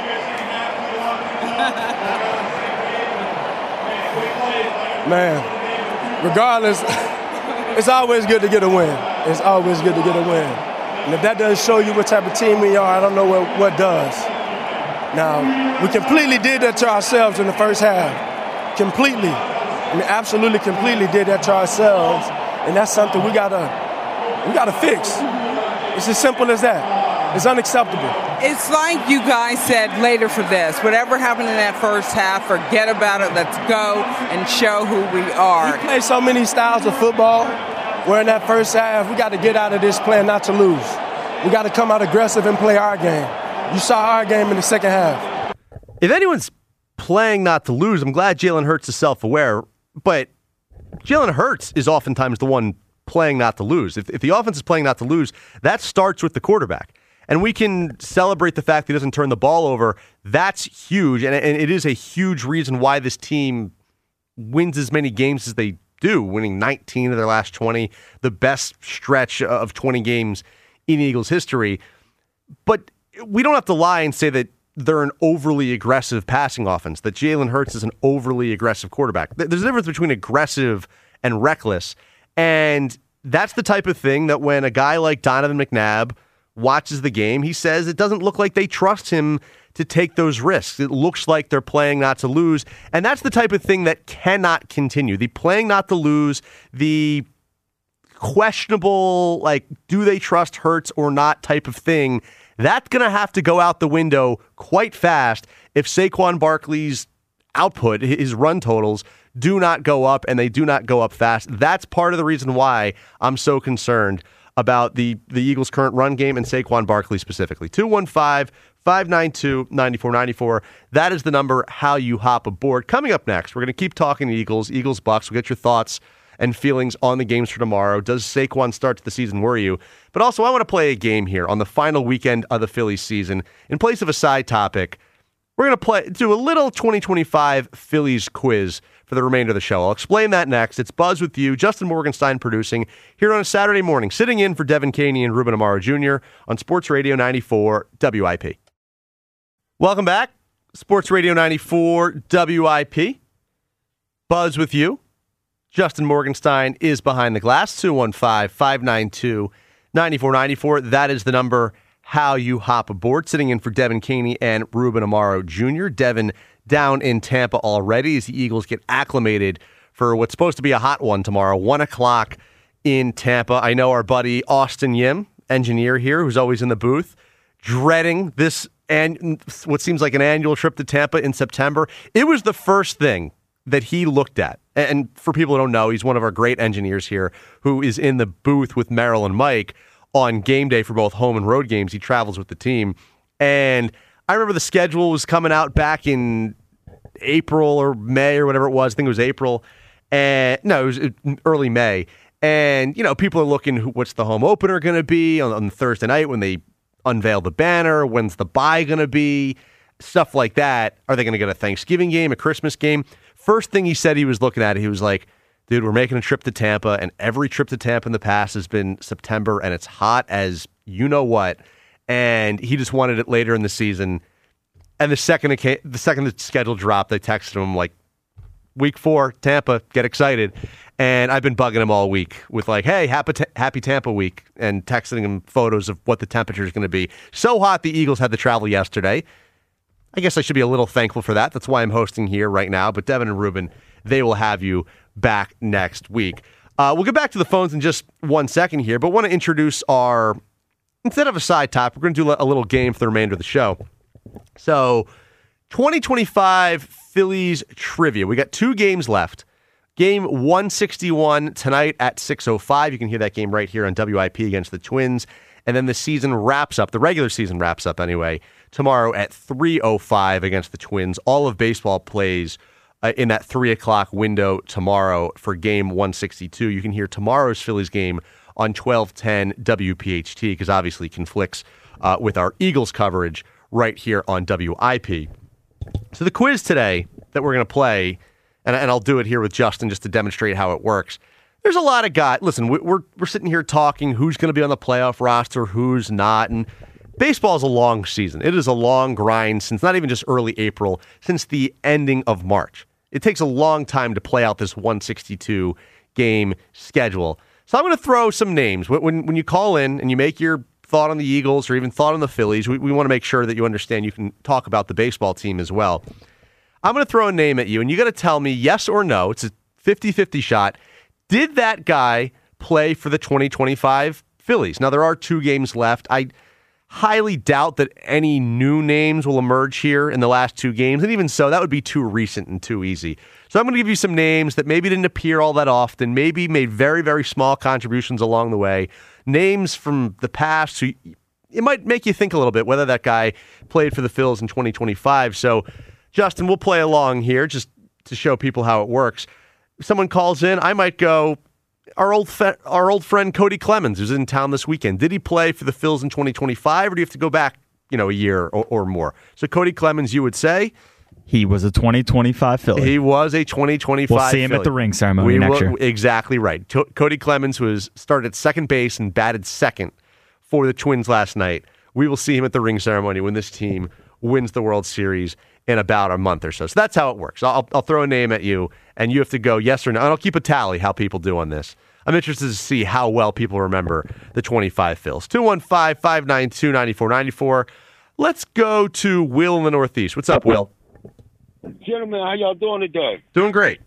Man, regardless, it's always good to get a win. It's always good to get a win. And if that doesn't show you what type of team we are, I don't know what, what does. Now, we completely did that to ourselves in the first half. Completely. I mean, absolutely completely did that to ourselves. And that's something we gotta we gotta fix. It's as simple as that. It's unacceptable. It's like you guys said later for this. Whatever happened in that first half, forget about it. Let's go and show who we are. We play so many styles of football where in that first half, we got to get out of this playing not to lose. We got to come out aggressive and play our game. You saw our game in the second half. If anyone's playing not to lose, I'm glad Jalen Hurts is self-aware, but Jalen Hurts is oftentimes the one playing not to lose. If, if the offense is playing not to lose, that starts with the quarterback. And we can celebrate the fact that he doesn't turn the ball over. That's huge, and, and it is a huge reason why this team wins as many games as they do, winning nineteen of their last twenty, the best stretch of twenty games in Eagles history. But we don't have to lie and say that they're an overly aggressive passing offense, that Jalen Hurts is an overly aggressive quarterback. There's a difference between aggressive and reckless, and that's the type of thing that when a guy like Donovan McNabb watches the game, he says it doesn't look like they trust him to take those risks. It looks like they're playing not to lose, and that's the type of thing that cannot continue. The playing not to lose, the questionable, like, do they trust Hurts or not type of thing, that's going to have to go out the window quite fast if Saquon Barkley's output, his run totals, do not go up, and they do not go up fast. That's part of the reason why I'm so concerned about the, the Eagles' current run game and Saquon Barkley specifically. two one five, five nine two, nine four nine four. That is the number, how you hop aboard. Coming up next, we're going to keep talking the Eagles, Eagles-Bucks. We'll get your thoughts and feelings on the games for tomorrow. Does Saquon start to the season worry you? But also, I want to play a game here on the final weekend of the Phillies season. In place of a side topic, we're going to play do a little twenty twenty-five Phillies quiz for the remainder of the show. I'll explain that next. It's Buzz with you, Justin Morgenstein producing here on a Saturday morning, sitting in for Devin Caney and Ruben Amaro Junior on Sports Radio ninety-four W I P. Welcome back. Sports Radio ninety-four W I P. Buzz with you. Justin Morgenstein is behind the glass. two one five, five nine two, nine four nine four. That is the number how you hop aboard. Sitting in for Devin Caney and Ruben Amaro Junior Devin down in Tampa already as the Eagles get acclimated for what's supposed to be a hot one tomorrow, one o'clock in Tampa. I know our buddy Austin Yim, engineer here, who's always in the booth, dreading this and what seems like an annual trip to Tampa in September. It was the first thing that he looked at. And for people who don't know, he's one of our great engineers here who is in the booth with Merrill and Mike on game day for both home and road games. He travels with the team. And I remember the schedule was coming out back in April or May or whatever it was. I think it was April. And no, it was early May. And, you know, people are looking, what's the home opener going to be on, on Thursday night when they unveil the banner? When's the bye going to be? Stuff like that. Are they going to get a Thanksgiving game, a Christmas game? First thing he said he was looking at, he was like, dude, we're making a trip to Tampa, and every trip to Tampa in the past has been September, and it's hot as you know what. And he just wanted it later in the season. And the second the second the schedule dropped, I texted him like, week four, Tampa, get excited. And I've been bugging him all week with like, hey, happy, happy Tampa week, and texting him photos of what the temperature is going to be. So hot the Eagles had to travel yesterday. I guess I should be a little thankful for that. That's why I'm hosting here right now. But Devin and Ruben, they will have you back next week. Uh, we'll get back to the phones in just one second here, but want to introduce our, instead of a side topic, we're going to do a little game for the remainder of the show. So, twenty twenty-five Phillies trivia. We got two games left. Game one sixty-one tonight at six oh five. You can hear that game right here on W I P against the Twins. And then the season wraps up, the regular season wraps up anyway, tomorrow at three oh five against the Twins. All of baseball plays uh, in that three o'clock window tomorrow for game one sixty-two. You can hear tomorrow's Phillies game on twelve ten W P H T because obviously it conflicts uh, with our Eagles coverage right here on W I P. So the quiz today that we're going to play, and, and I'll do it here with Justin just to demonstrate how it works. There's a lot of guys. Listen, we're we're sitting here talking who's going to be on the playoff roster, who's not, and baseball is a long season. It is a long grind since not even just early April, since the ending of March. It takes a long time to play out this one sixty-two game schedule. So I'm going to throw some names. When when you call in and you make your thought on the Eagles or even thought on the Phillies, we, we want to make sure that you understand you can talk about the baseball team as well. I'm going to throw a name at you, and you got to tell me yes or no. It's a fifty-fifty shot. Did that guy play for the twenty twenty-five Phillies? Now, there are two games left. I highly doubt that any new names will emerge here in the last two games. And even so, that would be too recent and too easy. So I'm going to give you some names that maybe didn't appear all that often, maybe made very, very small contributions along the way. Names from the past who it might make you think a little bit whether that guy played for the Phils in twenty twenty-five. So, Justin, we'll play along here just to show people how it works. If someone calls in, I might go, our old fe- our old friend Cody Clemens, who's in town this weekend. Did he play for the Phils in twenty twenty-five, or do you have to go back, you know, a year or, or more? So Cody Clemens, you would say? He was a twenty twenty-five Philly. He was a twenty twenty-five We'll see him Philly. at the ring ceremony we next will, year. Exactly right. To- Cody Clemens was started at second base and batted second for the Twins last night. We will see him at the ring ceremony when this team wins the World Series in about a month or so. So that's how it works. I'll, I'll throw a name at you, and you have to go yes or no. And I'll keep a tally how people do on this. I'm interested to see how well people remember the twenty-five Phils. two one five, five nine two, nine four nine four. Let's go to Will in the Northeast. What's up, Will? Gentlemen, how y'all doing today? Doing great.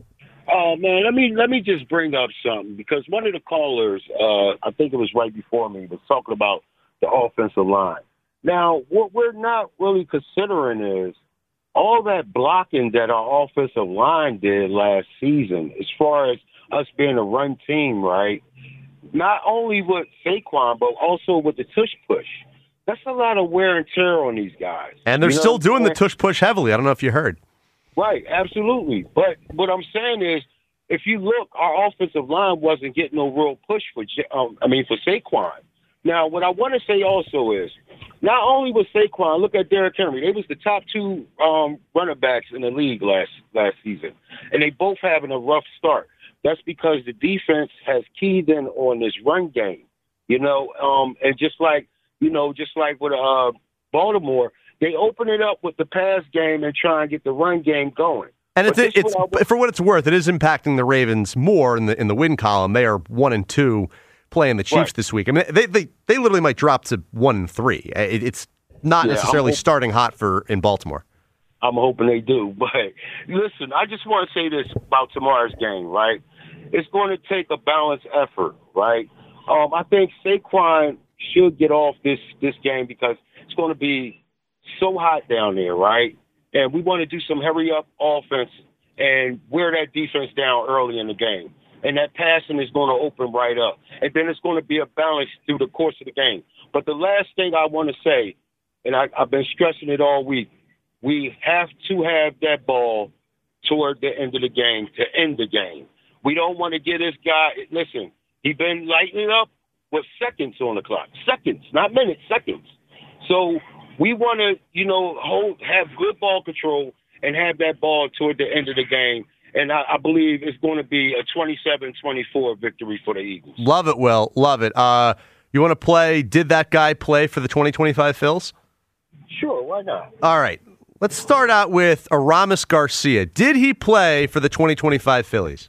Oh, man, let me let me just bring up something, because one of the callers, uh, I think it was right before me, was talking about the offensive line. Now, what we're not really considering is all that blocking that our offensive line did last season, as far as us being a run team, right? Not only with Saquon, but also with the tush push. That's a lot of wear and tear on these guys. And they're You know still what I'm doing the saying? tush push heavily. I don't know if you heard. Right, absolutely. But what I'm saying is, if you look, our offensive line wasn't getting no real push for, J- um, I mean, for Saquon. Now, what I want to say also is, not only was Saquon, look at Derrick Henry. They was the top two um, running backs in the league last last season, and they both having a rough start. That's because the defense has keyed in on this run game, you know, um, and just like you know, just like with uh, Baltimore, they open it up with the pass game and try and get the run game going. And it's, it's what for what it's worth, it is impacting the Ravens more in the in the win column. They are one and two playing the Chiefs right. this week. I mean, they, they they literally might drop to one and three. It, it's not yeah, necessarily hoping, starting hot for in Baltimore. I'm hoping they do. But listen, I just want to say this about tomorrow's game, right? It's going to take a balanced effort, right? Um, I think Saquon should get off this this game because it's going to be so hot down there, right? And we want to do some hurry-up offense and wear that defense down early in the game. And that passing is going to open right up. And then it's going to be a balance through the course of the game. But the last thing I want to say, and I, I've been stressing it all week, we have to have that ball toward the end of the game to end the game. We don't want to get this guy – listen, he's been lighting up with seconds on the clock. Seconds, not minutes, seconds. So – we want to, you know, hold, have good ball control and have that ball toward the end of the game. And I, I believe it's going to be a twenty-seven twenty-four victory for the Eagles. Love it, Will. Love it. Uh, you want to play, did that guy play for the twenty twenty-five Phils? Sure, why not? All right. Let's start out with Aramis Garcia. Did he play for the twenty twenty-five Phillies?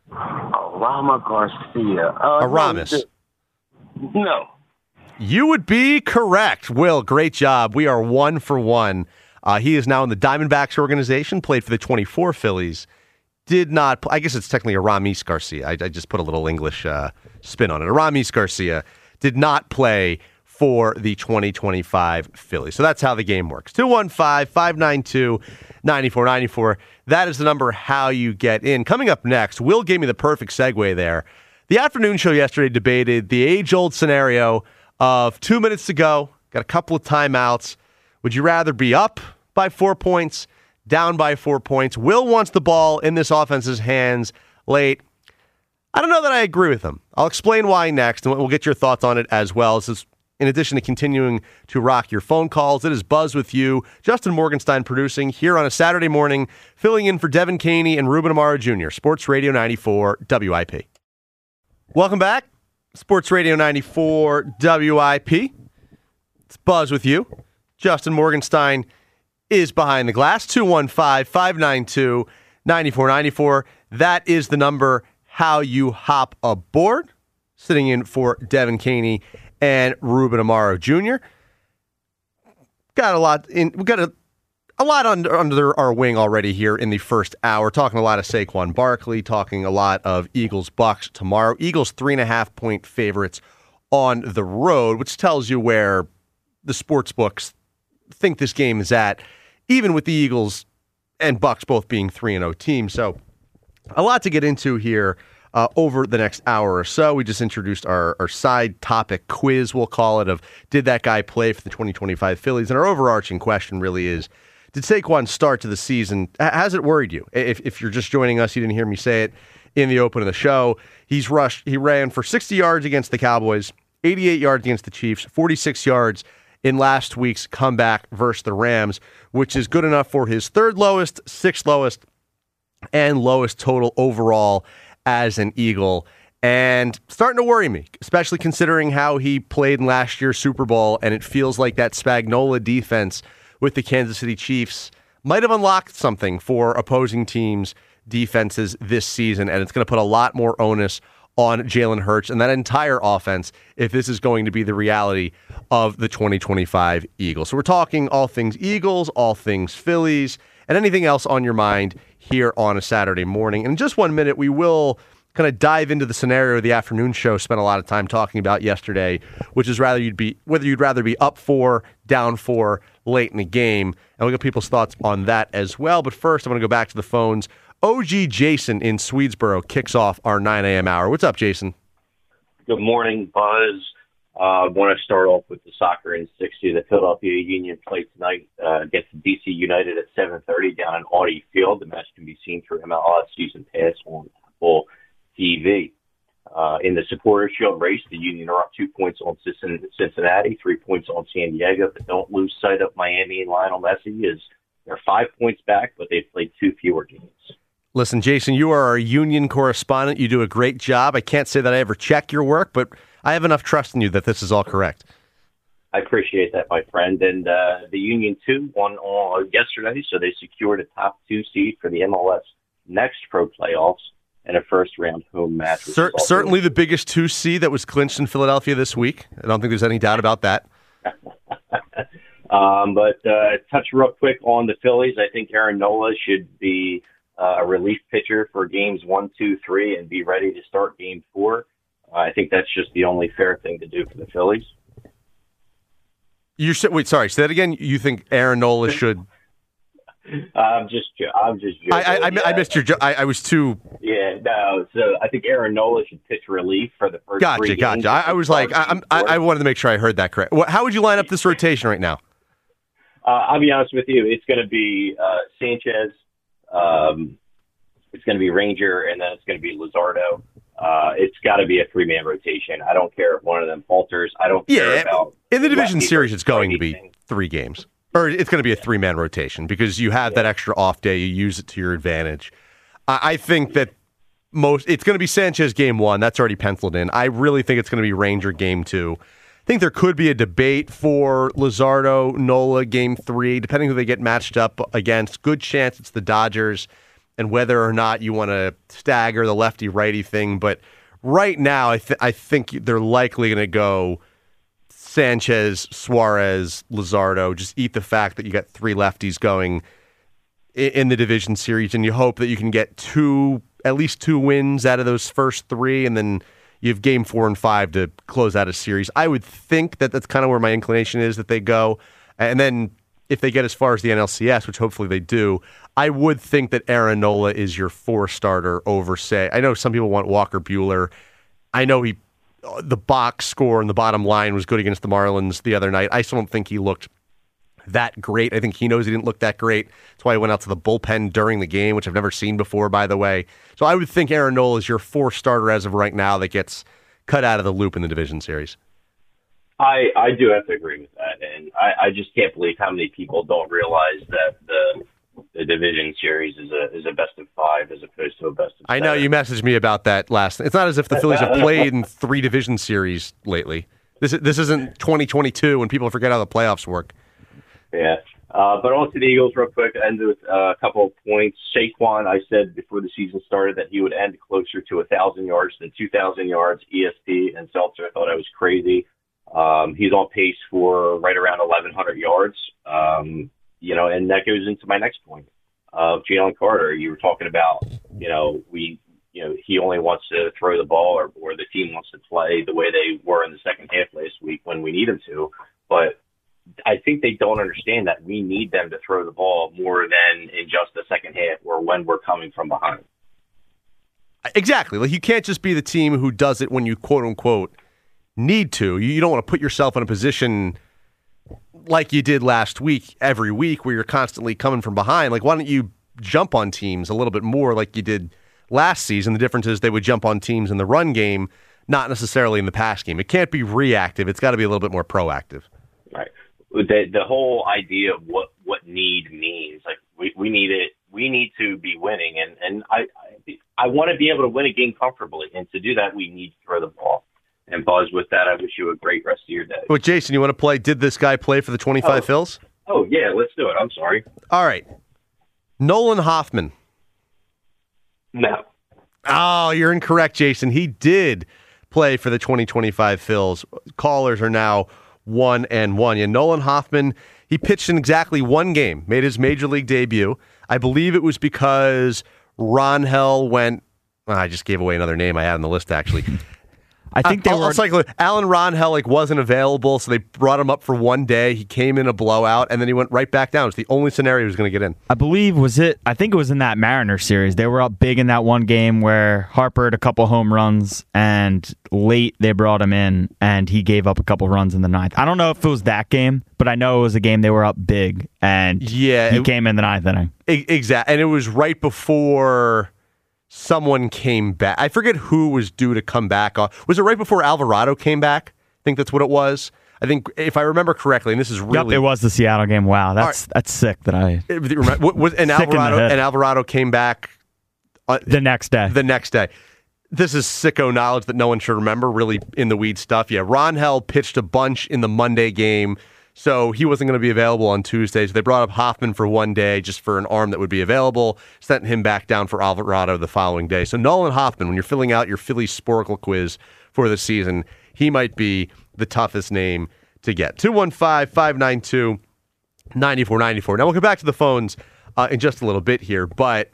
Aramis Garcia. Uh, Aramis. No. no. You would be correct. Will, great job. We are one for one. Uh, he is now in the Diamondbacks organization, played for the twenty-four Phillies. Did not, I guess it's technically Aramis Garcia. I, I just put a little English uh, spin on it. Aramis Garcia did not play for the twenty twenty-five Phillies. So that's how the game works. two one five, five nine two, nine four nine four. That is the number how you get in. Coming up next, Will gave me the perfect segue there. The afternoon show yesterday debated the age-old scenario of two minutes to go, got a couple of timeouts. Would you rather be up by four points, down by four points? Will wants the ball in this offense's hands late. I don't know that I agree with him. I'll explain why next, and we'll get your thoughts on it as well. This is in addition to continuing to rock your phone calls. It is Buzz with you. Justin Morgenstein producing here on a Saturday morning, filling in for Devin Caney and Ruben Amaro Junior Sports Radio ninety-four W I P. Welcome back. Sports Radio ninety-four W I P. It's Buzz with you. Justin Morgenstein is behind the glass. two one five, five nine two, nine four nine four. That is the number how you hop aboard. Sitting in for Devin Caney and Ruben Amaro Junior Got a lot in. We got a a lot under under our wing already here in the first hour. Talking a lot of Saquon Barkley. Talking a lot of Eagles Bucks tomorrow. Eagles three and a half point favorites on the road, which tells you where the sports books think this game is at, even with the Eagles and Bucks both being three and zero teams. So a lot to get into here. Uh, over the next hour or so. We just introduced our, our side topic quiz, we'll call it, of did that guy play for the twenty twenty-five Phillies? And our overarching question really is, did Saquon start to the season? Has it worried you? If, if you're just joining us, you didn't hear me say it in the open of the show. He's rushed. He ran for sixty yards against the Cowboys, eighty-eight yards against the Chiefs, forty-six yards in last week's comeback versus the Rams, which is good enough for his third lowest, sixth lowest, and lowest total overall as an Eagle, and starting to worry me, especially considering how he played in last year's Super Bowl, and it feels like that Spagnuolo defense with the Kansas City Chiefs might have unlocked something for opposing teams' defenses this season, and it's going to put a lot more onus on Jalen Hurts and that entire offense if this is going to be the reality of the twenty twenty-five Eagles. So we're talking all things Eagles, all things Phillies, and anything else on your mind here on a Saturday morning. In just one minute, we will kind of dive into the scenario the afternoon show spent a lot of time talking about yesterday, which is rather you'd be whether you'd rather be up four, down four late in the game. And we'll get people's thoughts on that as well. But first, I'm going to go back to the phones. O G Jason in Swedesboro kicks off our nine a.m. hour. What's up, Jason? Good morning, Buzz. Uh, I want to start off with the soccer in sixty. The Philadelphia Union play tonight uh, against D C United at seven thirty down in Audi Field. The match can be seen through M L S Season Pass on Apple T V. Uh, Uh, in the Supporters Shield race, the Union are up two points on Cincinnati, three points on San Diego, but don't lose sight of Miami and Lionel Messi as they're five points back, but they've played two fewer games. Listen, Jason, you are our Union correspondent. You do a great job. I can't say that I ever check your work, but I have enough trust in you that this is all correct. I appreciate that, my friend. And uh, the Union two won on yesterday, so they secured a top two seed for the M L S Next Pro playoffs and a first-round home match. Cer- certainly the biggest two seed that was clinched in Philadelphia this week. I don't think there's any doubt about that. um, but uh, touch real quick on the Phillies. I think Aaron Nola should be uh, a relief pitcher for games one, two, three, and be ready to start game four. Uh, I think that's just the only fair thing to do for the Phillies. You said, wait, sorry, say that again. You think Aaron Nola should? I'm just, I'm just. Joking. I, I, I, I missed your. Jo- I, I was too. Yeah, no. So I think Aaron Nola should pitch relief for the first. Gotcha, three gotcha. games. I, I was like, I, I'm, I, I wanted to make sure I heard that correct. What, how would you line up this rotation right now? Uh, I'll be honest with you. It's going to be uh, Sanchez. Um, it's going to be Ranger, and then it's going to be Luzardo. Uh, it's got to be a three-man rotation. I don't care if one of them falters. I don't care Yeah, about in the division lefty series, versus it's going to righty. be three games, or it's going to be a three-man rotation because you have that extra off day. You use it to your advantage. I, I think that most it's going to be Sanchez game one. That's already penciled in. I really think it's going to be Ranger game two. I think there could be a debate for Luzardo, Nola game three, depending who they get matched up against. Good chance it's the Dodgers, and whether or not you want to stagger the lefty-righty thing. But right now, I, th- I think they're likely going to go Sanchez, Suarez, Luzardo. Just eat the fact that you got three lefties going in, in the division series, and you hope that you can get two, at least two wins out of those first three, and then you have game four and five to close out a series. I would think that that's kind of where my inclination is that they go. And then if they get as far as the N L C S, which hopefully they do, I would think that Aaron Nola is your four starter over, say, I know some people want Walker Buehler. I know he, the box score and the bottom line was good against the Marlins the other night. I still don't think he looked that great. I think he knows he didn't look that great. That's why he went out to the bullpen during the game, which I've never seen before, by the way. So I would think Aaron Nola is your four starter as of right now that gets cut out of the loop in the division series. I, I do have to agree with that, and I, I just can't believe how many people don't realize that the the division series is a is a best of five as opposed to a best of I know seven. you messaged me about that last. It's not as if the Phillies have played in three division series lately. This this isn't twenty twenty-two when people forget how the playoffs work. Yeah. Uh, but on to the Eagles real quick. I end with uh, a couple of points. Saquon, I said before the season started that he would end closer to one thousand yards than two thousand yards. E S P and Seltzer thought I was crazy. Um, he's on pace for right around eleven hundred yards. Um, you know, and that goes into my next point of Jalen Carter. You were talking about, you know, we, you know, he only wants to throw the ball or, or the team wants to play the way they were in the second half last week when we need them to. But I think they don't understand that we need them to throw the ball more than in just the second half or when we're coming from behind. Exactly. Like you can't just be the team who does it when you quote unquote need to. You don't want to put yourself in a position like you did last week every week where you're constantly coming from behind. Like why don't you jump on teams a little bit more like you did last season? The difference is they would jump on teams in the run game, not necessarily in the pass game. It can't be reactive. It's got to be a little bit more proactive. Right. The the whole idea of what, what need means, like we, we need it, we need to be winning, and, and I I, I want to be able to win a game comfortably, and to do that we need to throw the ball. And Buzz, with that, I wish you a great rest of your day. Well, Jason, you want to play? Did this guy play for the twenty-five oh. Phils? Oh yeah, let's do it. I'm sorry. All right, Nolan Hoffman. No. Oh, you're incorrect, Jason. He did play for the twenty twenty-five Phils. Callers are now one and one. Yeah, Nolan Hoffman, he pitched in exactly one game, made his major league debut. I believe it was because Ronhell went, well, I just gave away another name I had on the list, actually. I think they I'll, were. I'll cycle it. Alan Ronhell like wasn't available, so they brought him up for one day. He came in a blowout, and then he went right back down. It's the only scenario he was going to get in. I believe was it. I think it was in that Mariners series. They were up big in that one game where Harper had a couple home runs, and late they brought him in, and he gave up a couple runs in the ninth. I don't know if it was that game, but I know it was a game they were up big, and yeah, he it, came in the ninth inning. Exactly, and it was right before someone came back. I forget who was due to come back. Was it right before Alvarado came back? I think that's what it was. I think, if I remember correctly, and this is really... Yep, it was the Seattle game. Wow, that's right. That's sick that I... It, was, and, Alvarado, and Alvarado came back... Uh, the next day. The next day. This is sicko knowledge that no one should remember, really in the weed stuff. Yeah, Rangel pitched a bunch in the Monday game, so he wasn't going to be available on Tuesday. So they brought up Hoffman for one day just for an arm that would be available, sent him back down for Alvarado the following day. So Nolan Hoffman, when you're filling out your Philly Sporkle quiz for the season, he might be the toughest name to get. two one five, five nine two, nine four nine four. Now, we'll get back to the phones uh, in just a little bit here, but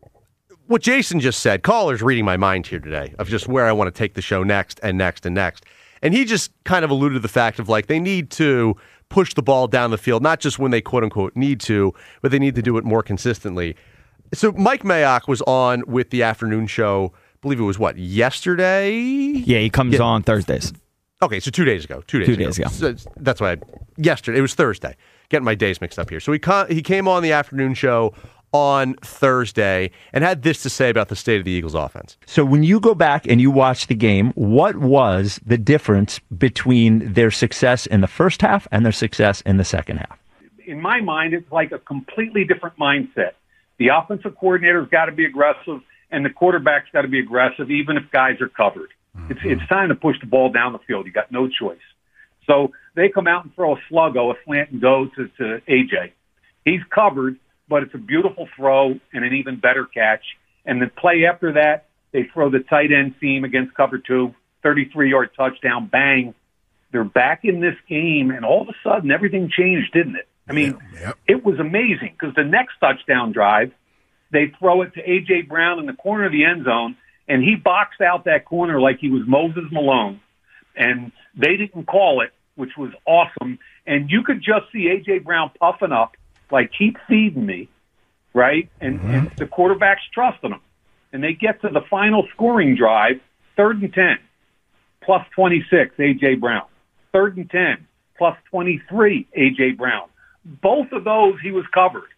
what Jason just said, caller's reading my mind here today of just where I want to take the show next and next and next. And he just kind of alluded to the fact of, like, they need to push the ball down the field, not just when they quote-unquote need to, but they need to do it more consistently. So Mike Mayock was on with the afternoon show, I believe it was, what, yesterday? Yeah, he comes yeah. on Thursdays. Okay, so two days ago. Two days two ago. Days ago. So that's why I, yesterday. It was Thursday. Getting my days mixed up here. So he he came on the afternoon show on Thursday and had this to say about the state of the Eagles offense. So when you go back and you watch the game, what was the difference between their success in the first half and their success in the second half? In my mind, it's like a completely different mindset. The offensive coordinator's got to be aggressive, and the quarterback's got to be aggressive, even if guys are covered. It's it's time to push the ball down the field. You got no choice. So they come out and throw a sluggo, a slant and go to, to A J. He's covered, but it's a beautiful throw and an even better catch. And the play after that, they throw the tight end seam against cover two, thirty-three-yard touchdown, bang. They're back in this game, and all of a sudden everything changed, didn't it? I mean, yeah, yep. It was amazing because the next touchdown drive, they throw it to A J. Brown in the corner of the end zone, and he boxed out that corner like he was Moses Malone. And they didn't call it, which was awesome. And you could just see A J. Brown puffing up, like, keep feeding me, right? And, mm-hmm. and the quarterback's trusting him. And they get to the final scoring drive, third and ten, plus twenty-six, A J. Brown. Third and ten, plus twenty-three, A J. Brown. Both of those he was covered.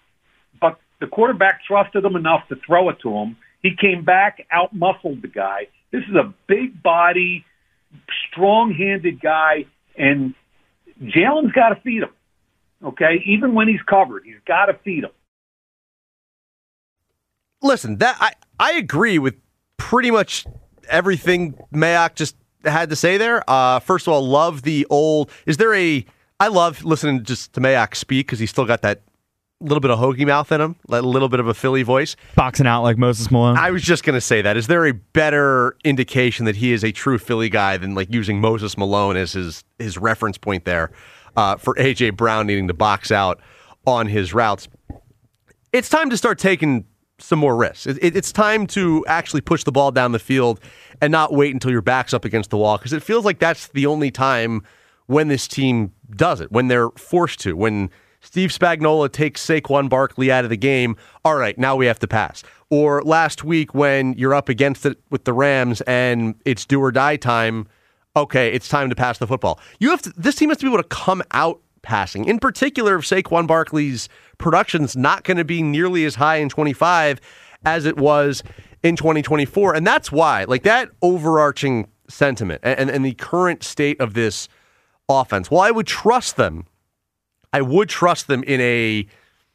But the quarterback trusted him enough to throw it to him. He came back, out-muscled the guy. This is a big-body, strong-handed guy, and Jalen's got to feed him, okay? Even when he's covered, he's got to feed him. Listen, that I, I agree with pretty much everything Mayock just had to say there. Uh, first of all, love the old – is there a – I love listening just to Mayock speak because he's still got that – little bit of hoagie mouth in him, a little bit of a Philly voice. Boxing out like Moses Malone. I was just going to say that. Is there a better indication that he is a true Philly guy than like using Moses Malone as his, his reference point there uh, for A J. Brown needing to box out on his routes? It's time to start taking some more risks. It, it, it's time to actually push the ball down the field and not wait until your back's up against the wall, because it feels like that's the only time when this team does it, when they're forced to, when Steve Spagnuolo takes Saquon Barkley out of the game. All right, now we have to pass. Or last week when you're up against it with the Rams and it's do or die time, okay, it's time to pass the football. You have to. This team has to be able to come out passing. In particular, if Saquon Barkley's production's not going to be nearly as high in twenty-five as it was in twenty twenty-four. And that's why, like that overarching sentiment and, and, and the current state of this offense, well, I would trust them. I would trust them in a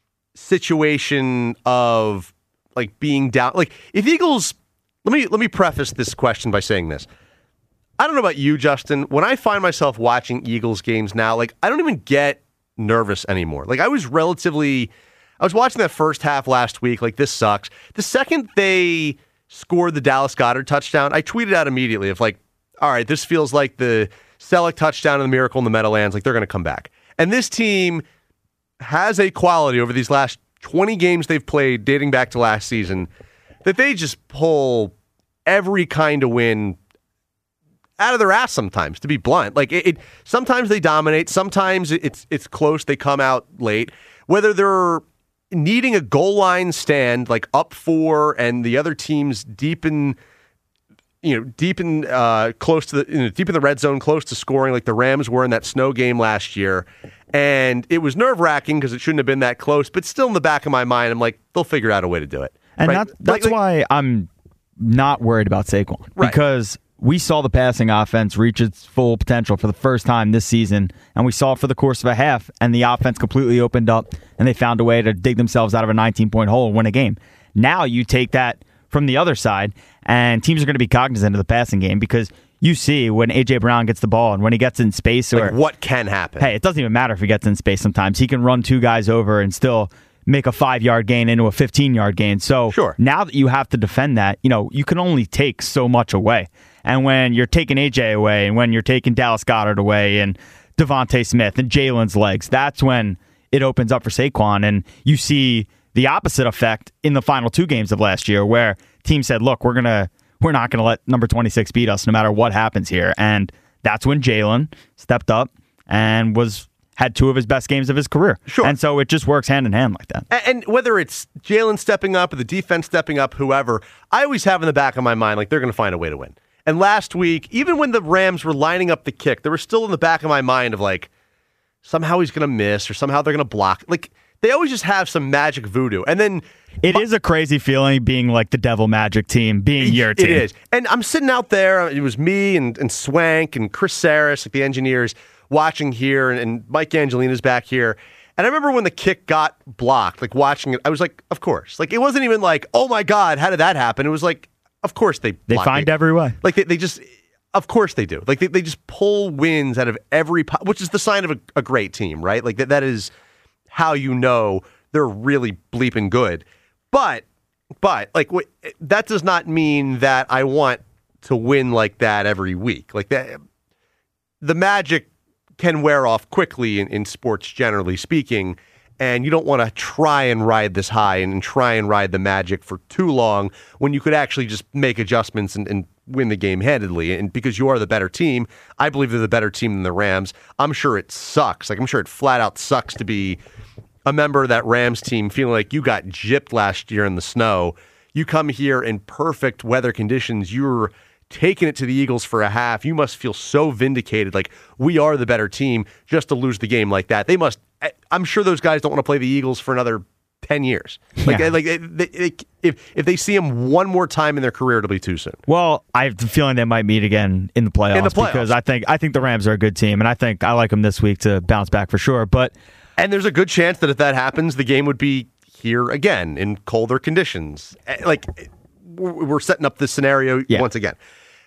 situation of like being down. Like if Eagles, let me let me preface this question by saying this. I don't know about you, Justin. When I find myself watching Eagles games now, like I don't even get nervous anymore. Like I was relatively, I was watching that first half last week. Like this sucks. The second they scored the Dallas Goedert touchdown, I tweeted out immediately of like, all right, this feels like the Selleck touchdown and the Miracle in the Meadowlands. Like they're going to come back. And this team has a quality over these last twenty games they've played, dating back to last season, that they just pull every kind of win out of their ass sometimes, to be blunt. Like it, it sometimes they dominate, sometimes it's it's close, they come out late. Whether they're needing a goal line stand, like up four, and the other team's deep in you know, deep in uh, close to the you know, deep in the red zone, close to scoring, like the Rams were in that snow game last year, and it was nerve wracking because it shouldn't have been that close. But still, in the back of my mind, I'm like, they'll figure out a way to do it. And right? that, that's like, why I'm not worried about Saquon. Right. Because we saw the passing offense reach its full potential for the first time this season, and we saw it for the course of a half, and the offense completely opened up, and they found a way to dig themselves out of a nineteen-point hole and win a game. Now you take that from the other side, and teams are going to be cognizant of the passing game because you see when A J. Brown gets the ball and when he gets in space. Like or what can happen? Hey, it doesn't even matter if he gets in space sometimes. He can run two guys over and still make a five-yard gain into a fifteen-yard gain. So sure. Now that you have to defend that, you know, you can only take so much away. And when you're taking A J away and when you're taking Dallas Goedert away and Devontae Smith and Jalen's legs, that's when it opens up for Saquon. And you see the opposite effect in the final two games of last year where teams said, look, we're going to we're not going to let number twenty-six beat us no matter what happens here. And that's when Jalen stepped up and was had two of his best games of his career. Sure. And so it just works hand in hand like that. And, and whether it's Jalen stepping up or the defense stepping up, whoever, I always have in the back of my mind, like, they're going to find a way to win. And last week, even when the Rams were lining up the kick, there was still in the back of my mind of, like, somehow he's going to miss or somehow they're going to block. Like, they always just have some magic voodoo. And then it my, is a crazy feeling being like the Devil Magic team, being your team. It is. And I'm sitting out there. It was me and, and Swank and Chris Saris, like the engineers, watching here, and, and Mike Angelina's back here. And I remember when the kick got blocked, like watching it, I was like, of course. Like, it wasn't even like, oh my God, how did that happen? It was like, of course they They find it. every way. Like, they, they just, of course they do. Like, they, they just pull wins out of every, po- which is the sign of a, a great team, right? Like, that that is how you know they're really bleeping good. But, but, like, w- that does not mean that I want to win like that every week. Like, that, the magic can wear off quickly in, in sports, generally speaking, and you don't want to try and ride this high and, and try and ride the magic for too long when you could actually just make adjustments and, and win the game handedly. And because you are the better team, I believe they're the better team than the Rams. I'm sure it sucks. Like, I'm sure it flat out sucks to be a member of that Rams team feeling like you got gypped last year in the snow. You come here in perfect weather conditions. You're taking it to the Eagles for a half. You must feel so vindicated, like we are the better team, just to lose the game like that. They must. I'm sure those guys don't want to play the Eagles for another ten years. Like, Yeah. like they, they, if if they see them one more time in their career, it'll be too soon. Well, I have the feeling they might meet again in the playoffs, In the playoffs. because I think I think the Rams are a good team, and I think I like them this week to bounce back for sure. But and there's a good chance that if that happens, the game would be here again in colder conditions. Like, we're setting up this scenario Yeah. once again.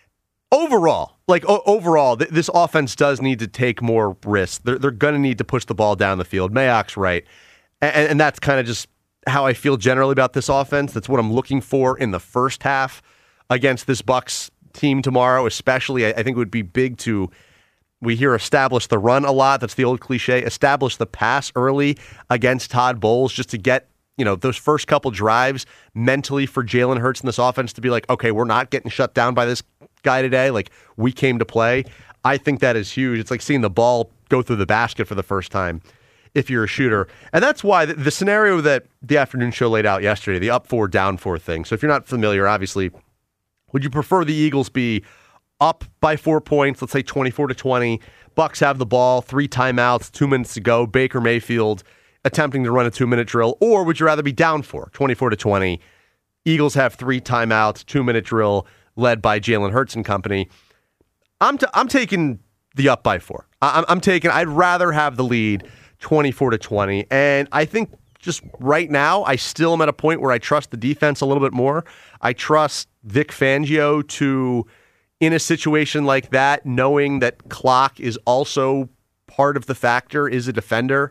Overall, like o- overall, th- this offense does need to take more risks. They're, they're going to need to push the ball down the field. Mayock's right. And, and that's kind of just how I feel generally about this offense. That's what I'm looking for in the first half against this Bucs team tomorrow, especially. I, I think it would be big to, we hear establish the run a lot. That's the old cliche. Establish the pass early against Todd Bowles, just to get, you know, those first couple drives mentally for Jalen Hurts in this offense to be like, okay, we're not getting shut down by this guy today. Like, we came to play. I think that is huge. It's like seeing the ball go through the basket for the first time if you're a shooter. And that's why the, the scenario that the afternoon show laid out yesterday, the up four, down four thing. So if you're not familiar, obviously, would you prefer the Eagles be up by four points, let's say twenty-four to twenty, Bucs have the ball, three timeouts, two minutes to go, Baker Mayfield attempting to run a two-minute drill, or would you rather be down four, twenty-four to twenty, Eagles have three timeouts, two-minute drill, led by Jalen Hurts and company? I'm t- I'm taking the up by four. I- I'm taking. I'd rather have the lead, twenty-four to twenty, and I think just right now I still am at a point where I trust the defense a little bit more. I trust Vic Fangio to, in a situation like that, knowing that clock is also part of the factor, is a defender.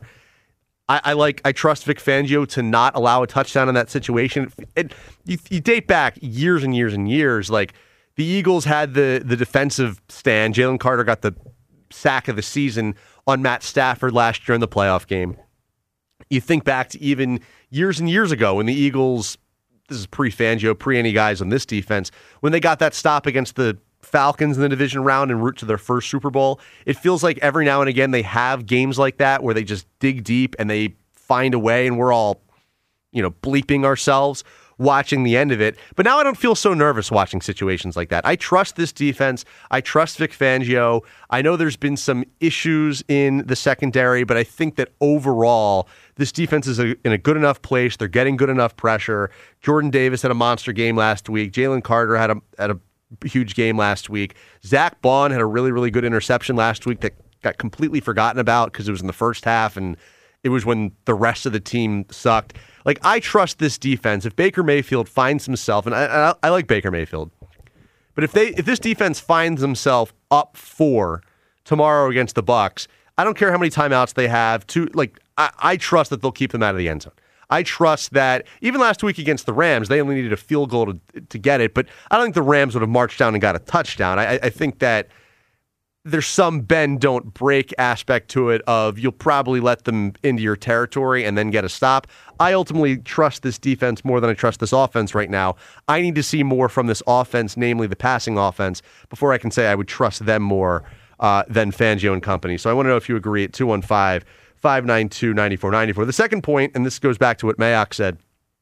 I, I like. I trust Vic Fangio to not allow a touchdown in that situation. It, you, you date back years and years and years. Like, the Eagles had the the defensive stand. Jalen Carter got the sack of the season on Matt Stafford last year in the playoff game. You think back to even years and years ago when the Eagles, this is pre-Fangio, pre any guys on this defense, when they got that stop against the Falcons in the division round en route to their first Super Bowl. It feels like every now and again they have games like that where they just dig deep and they find a way, and we're all, you know, bleeping ourselves watching the end of it. But now I don't feel so nervous watching situations like that. I trust this defense. I trust Vic Fangio. I know there's been some issues in the secondary, but I think that overall, this defense is a, in a good enough place. They're getting good enough pressure. Jordan Davis had a monster game last week. Jalen Carter had a had a huge game last week. Zach Bond had a really, really good interception last week that got completely forgotten about because it was in the first half and it was when the rest of the team sucked. Like, I trust this defense. If Baker Mayfield finds himself, and I, I, I like Baker Mayfield, but if they if this defense finds himself up four tomorrow against the Bucs, I don't care how many timeouts they have. To like, I, I trust that they'll keep them out of the end zone. I trust that even last week against the Rams, they only needed a field goal to to get it, but I don't think the Rams would have marched down and got a touchdown. I, I think that there's some bend, don't break aspect to it of you'll probably let them into your territory and then get a stop. I ultimately trust this defense more than I trust this offense right now. I need to see more from this offense, namely the passing offense, before I can say I would trust them more uh, than Fangio and company. So I want to know if you agree at two one five, five nine two, nine four nine four. The second point, and this goes back to what Mayock said,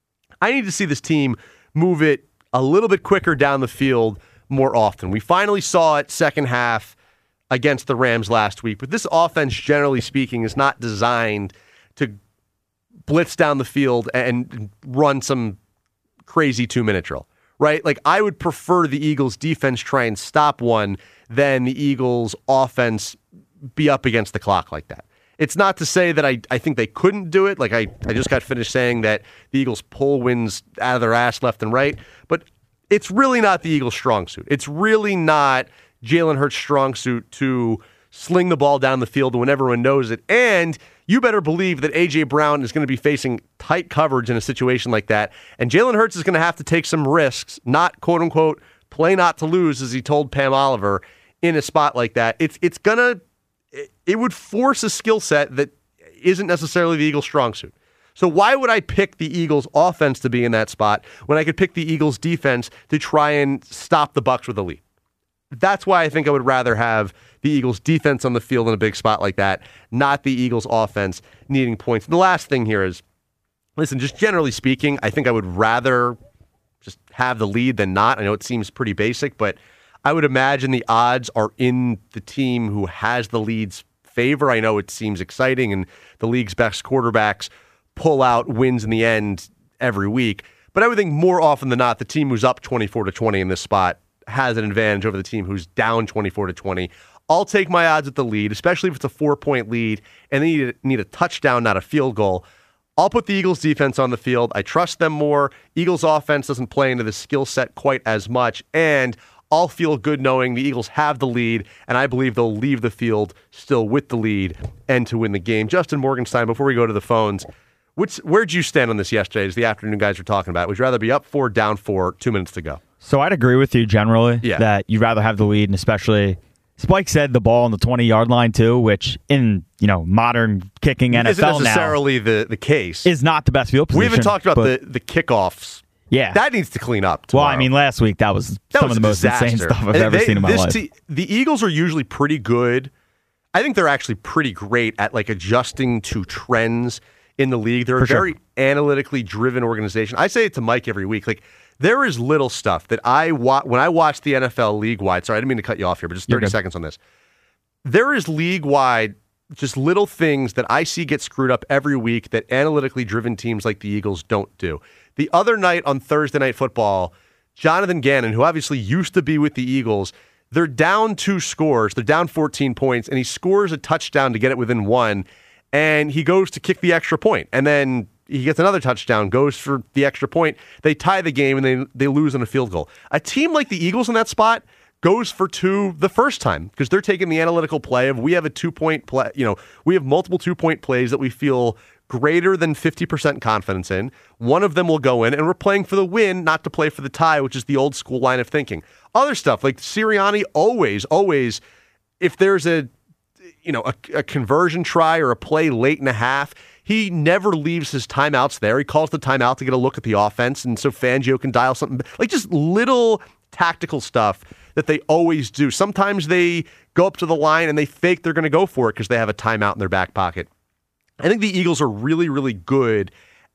I need to see this team move it a little bit quicker down the field more often. We finally saw it second half against the Rams last week, but this offense, generally speaking, is not designed to blitz down the field and run some crazy two-minute drill, right? Like, I would prefer the Eagles' defense try and stop one than the Eagles' offense be up against the clock like that. It's not to say that I, I think they couldn't do it. Like, I, I just got finished saying that the Eagles pull wins out of their ass left and right, but it's really not the Eagles' strong suit. It's really not Jalen Hurts' strong suit to sling the ball down the field when everyone knows it. And you better believe that A J. Brown is going to be facing tight coverage in a situation like that. And Jalen Hurts is going to have to take some risks, not quote unquote play not to lose, as he told Pam Oliver, in a spot like that. It's it's gonna it would force a skill set that isn't necessarily the Eagles' strong suit. So why would I pick the Eagles' offense to be in that spot when I could pick the Eagles' defense to try and stop the Bucs with a lead? That's why I think I would rather have the Eagles' defense on the field in a big spot like that, not the Eagles' offense needing points. And the last thing here is, listen, just generally speaking, I think I would rather just have the lead than not. I know it seems pretty basic, but I would imagine the odds are in the team who has the lead's favor. I know it seems exciting, and the league's best quarterbacks pull out wins in the end every week. But I would think more often than not, the team who's up twenty-four to twenty in this spot has an advantage over the team who's down twenty-four to twenty. I'll take my odds at the lead, especially if it's a four-point lead and they need, need a touchdown, not a field goal. I'll put the Eagles defense on the field. I trust them more. Eagles offense doesn't play into the skill set quite as much, and I'll feel good knowing the Eagles have the lead, and I believe they'll leave the field still with the lead and to win the game. Justin Morgenstein, before we go to the phones, which, where'd you stand on this yesterday as the afternoon guys were talking about? Would you rather be up four, down four, two minutes to go? So I'd agree with you generally yeah. that you'd rather have the lead, and especially Spike said the ball on the twenty-yard line too, which in you know modern kicking N F L isn't necessarily now the, the case. Is not the best field position. We haven't talked about the, the kickoffs. Yeah. That needs to clean up tomorrow. Well, I mean, last week that was that some was of the most disaster. insane stuff I've they, ever seen in my life. T- the Eagles are usually pretty good. I think they're actually pretty great at like adjusting to trends in the league. They're For a sure. very analytically driven organization. I say it to Mike every week. Like, there is little stuff that I wa- when I watch the N F L league-wide, sorry, I didn't mean to cut you off here, but just thirty seconds on this. There is league-wide just little things that I see get screwed up every week that analytically driven teams like the Eagles don't do. The other night on Thursday Night Football, Jonathan Gannon, who obviously used to be with the Eagles, they're down two scores. They're down fourteen points, and he scores a touchdown to get it within one, and he goes to kick the extra point, and then he gets another touchdown, goes for the extra point. They tie the game, and they, they lose on a field goal. A team like the Eagles in that spot goes for two the first time because they're taking the analytical play of we have a two-point play. You know, we have multiple two-point plays that we feel greater than fifty percent confidence in. One of them will go in, and we're playing for the win, not to play for the tie, which is the old school line of thinking. Other stuff, like Sirianni always, always, if there's a, you know, a, a conversion try or a play late in a half, he never leaves his timeouts there. He calls the timeout to get a look at the offense, and so Fangio can dial something. Like just little tactical stuff that they always do. Sometimes they go up to the line and they fake they're going to go for it because they have a timeout in their back pocket. I think the Eagles are really, really good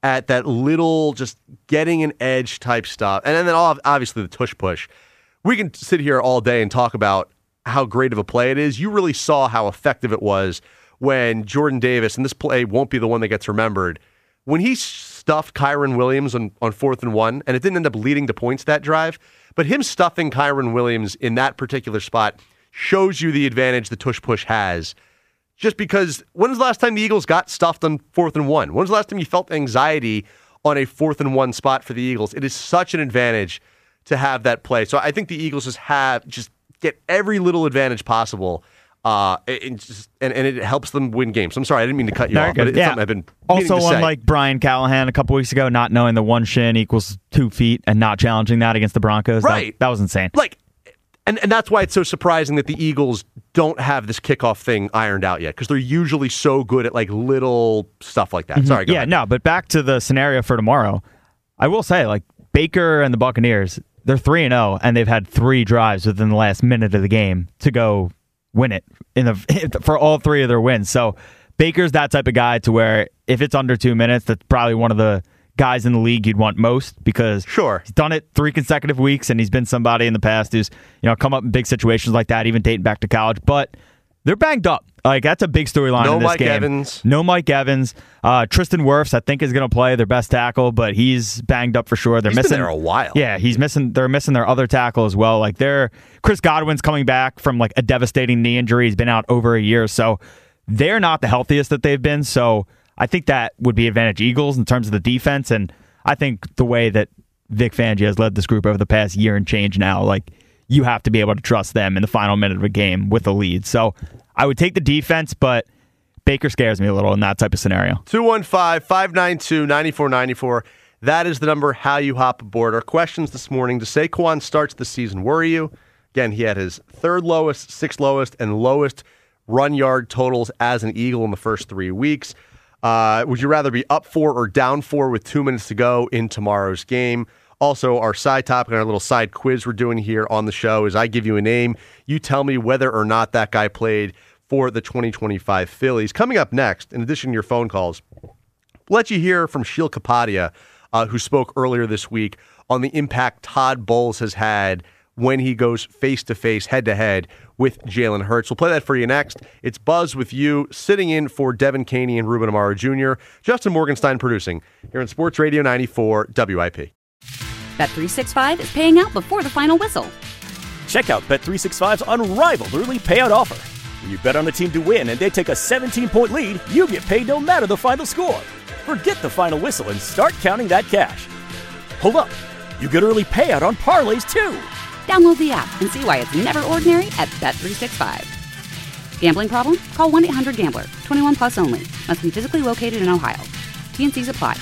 at that little just getting an edge type stuff. And then obviously the tush push. We can sit here all day and talk about how great of a play it is. You really saw how effective it was when Jordan Davis, and this play won't be the one that gets remembered, when he stuffed Kyron Williams on, on fourth and one, and it didn't end up leading to points that drive, but him stuffing Kyron Williams in that particular spot shows you the advantage the tush push has. Just because, when was the last time the Eagles got stuffed on fourth and one? When was the last time you felt anxiety on a fourth and one spot for the Eagles? It is such an advantage to have that play. So I think the Eagles just have, just get every little advantage possible. Uh, and, just, and, and it helps them win games. I'm sorry, I didn't mean to cut you No, off, you're but good. it's Yeah. something I've been Also, meaning to one say. like Brian Callahan a couple weeks ago, not knowing the one shin equals two feet and not challenging that against the Broncos. Right. That, that was insane. Like, and, and that's why it's so surprising that the Eagles don't have this kickoff thing ironed out yet, because they're usually so good at like little stuff like that. Mhm. Sorry, go Yeah, ahead. no, but back to the scenario for tomorrow. I will say, like, Baker and the Buccaneers, they're three and oh, and they've had three drives within the last minute of the game to go win it in the for all three of their wins. So Baker's that type of guy to where if it's under two minutes, that's probably one of the guys in the league you'd want most, because sure he's done it three consecutive weeks, and he's been somebody in the past who's, you know, come up in big situations like that, even dating back to college. But they're banged up. Like, that's a big storyline No in this Mike game. Evans. No Mike Evans. Uh, Tristan Wirfs, I think, is going to play their best tackle, but he's banged up for sure. They're He's been missing there a while. Yeah, he's missing. They're missing their other tackle as well. Like, they're Chris Godwin's coming back from like a devastating knee injury. He's been out over a year, so they're not the healthiest that they've been. So I think that would be advantage Eagles in terms of the defense, and I think the way that Vic Fangio has led this group over the past year and change now, like, you have to be able to trust them in the final minute of a game with a lead. So I would take the defense, but Baker scares me a little in that type of scenario. two one five, five nine two, nine four nine four. That is the number how you hop aboard. Our questions this morning: does Saquon starts the season worry you? Again, he had his third lowest, sixth lowest, and lowest run yard totals as an Eagle in the first three weeks. Uh, would you rather be up four or down four with two minutes to go in tomorrow's game? Also, our side topic and our little side quiz we're doing here on the show is I give you a name. You tell me whether or not that guy played for the twenty twenty-five Phillies. Coming up next, in addition to your phone calls, we'll let you hear from Sheil Kapadia, uh, who spoke earlier this week on the impact Todd Bowles has had when he goes face-to-face, head-to-head with Jalen Hurts. We'll play that for you next. It's Buzz with you, sitting in for Devin Caney and Ruben Amaro Junior Justin Morgenstein producing here on Sports Radio ninety-four W I P. Bet three sixty-five is paying out before the final whistle. Check out Bet three sixty-five's unrivaled early payout offer. When you bet on a team to win and they take a seventeen-point lead, you get paid no matter the final score. Forget the final whistle and start counting that cash. Hold up. You get early payout on parlays, too. Download the app and see why it's never ordinary at Bet three sixty-five. Gambling problem? Call one eight hundred gambler. twenty-one plus only. Must be physically located in Ohio. T N Cs apply.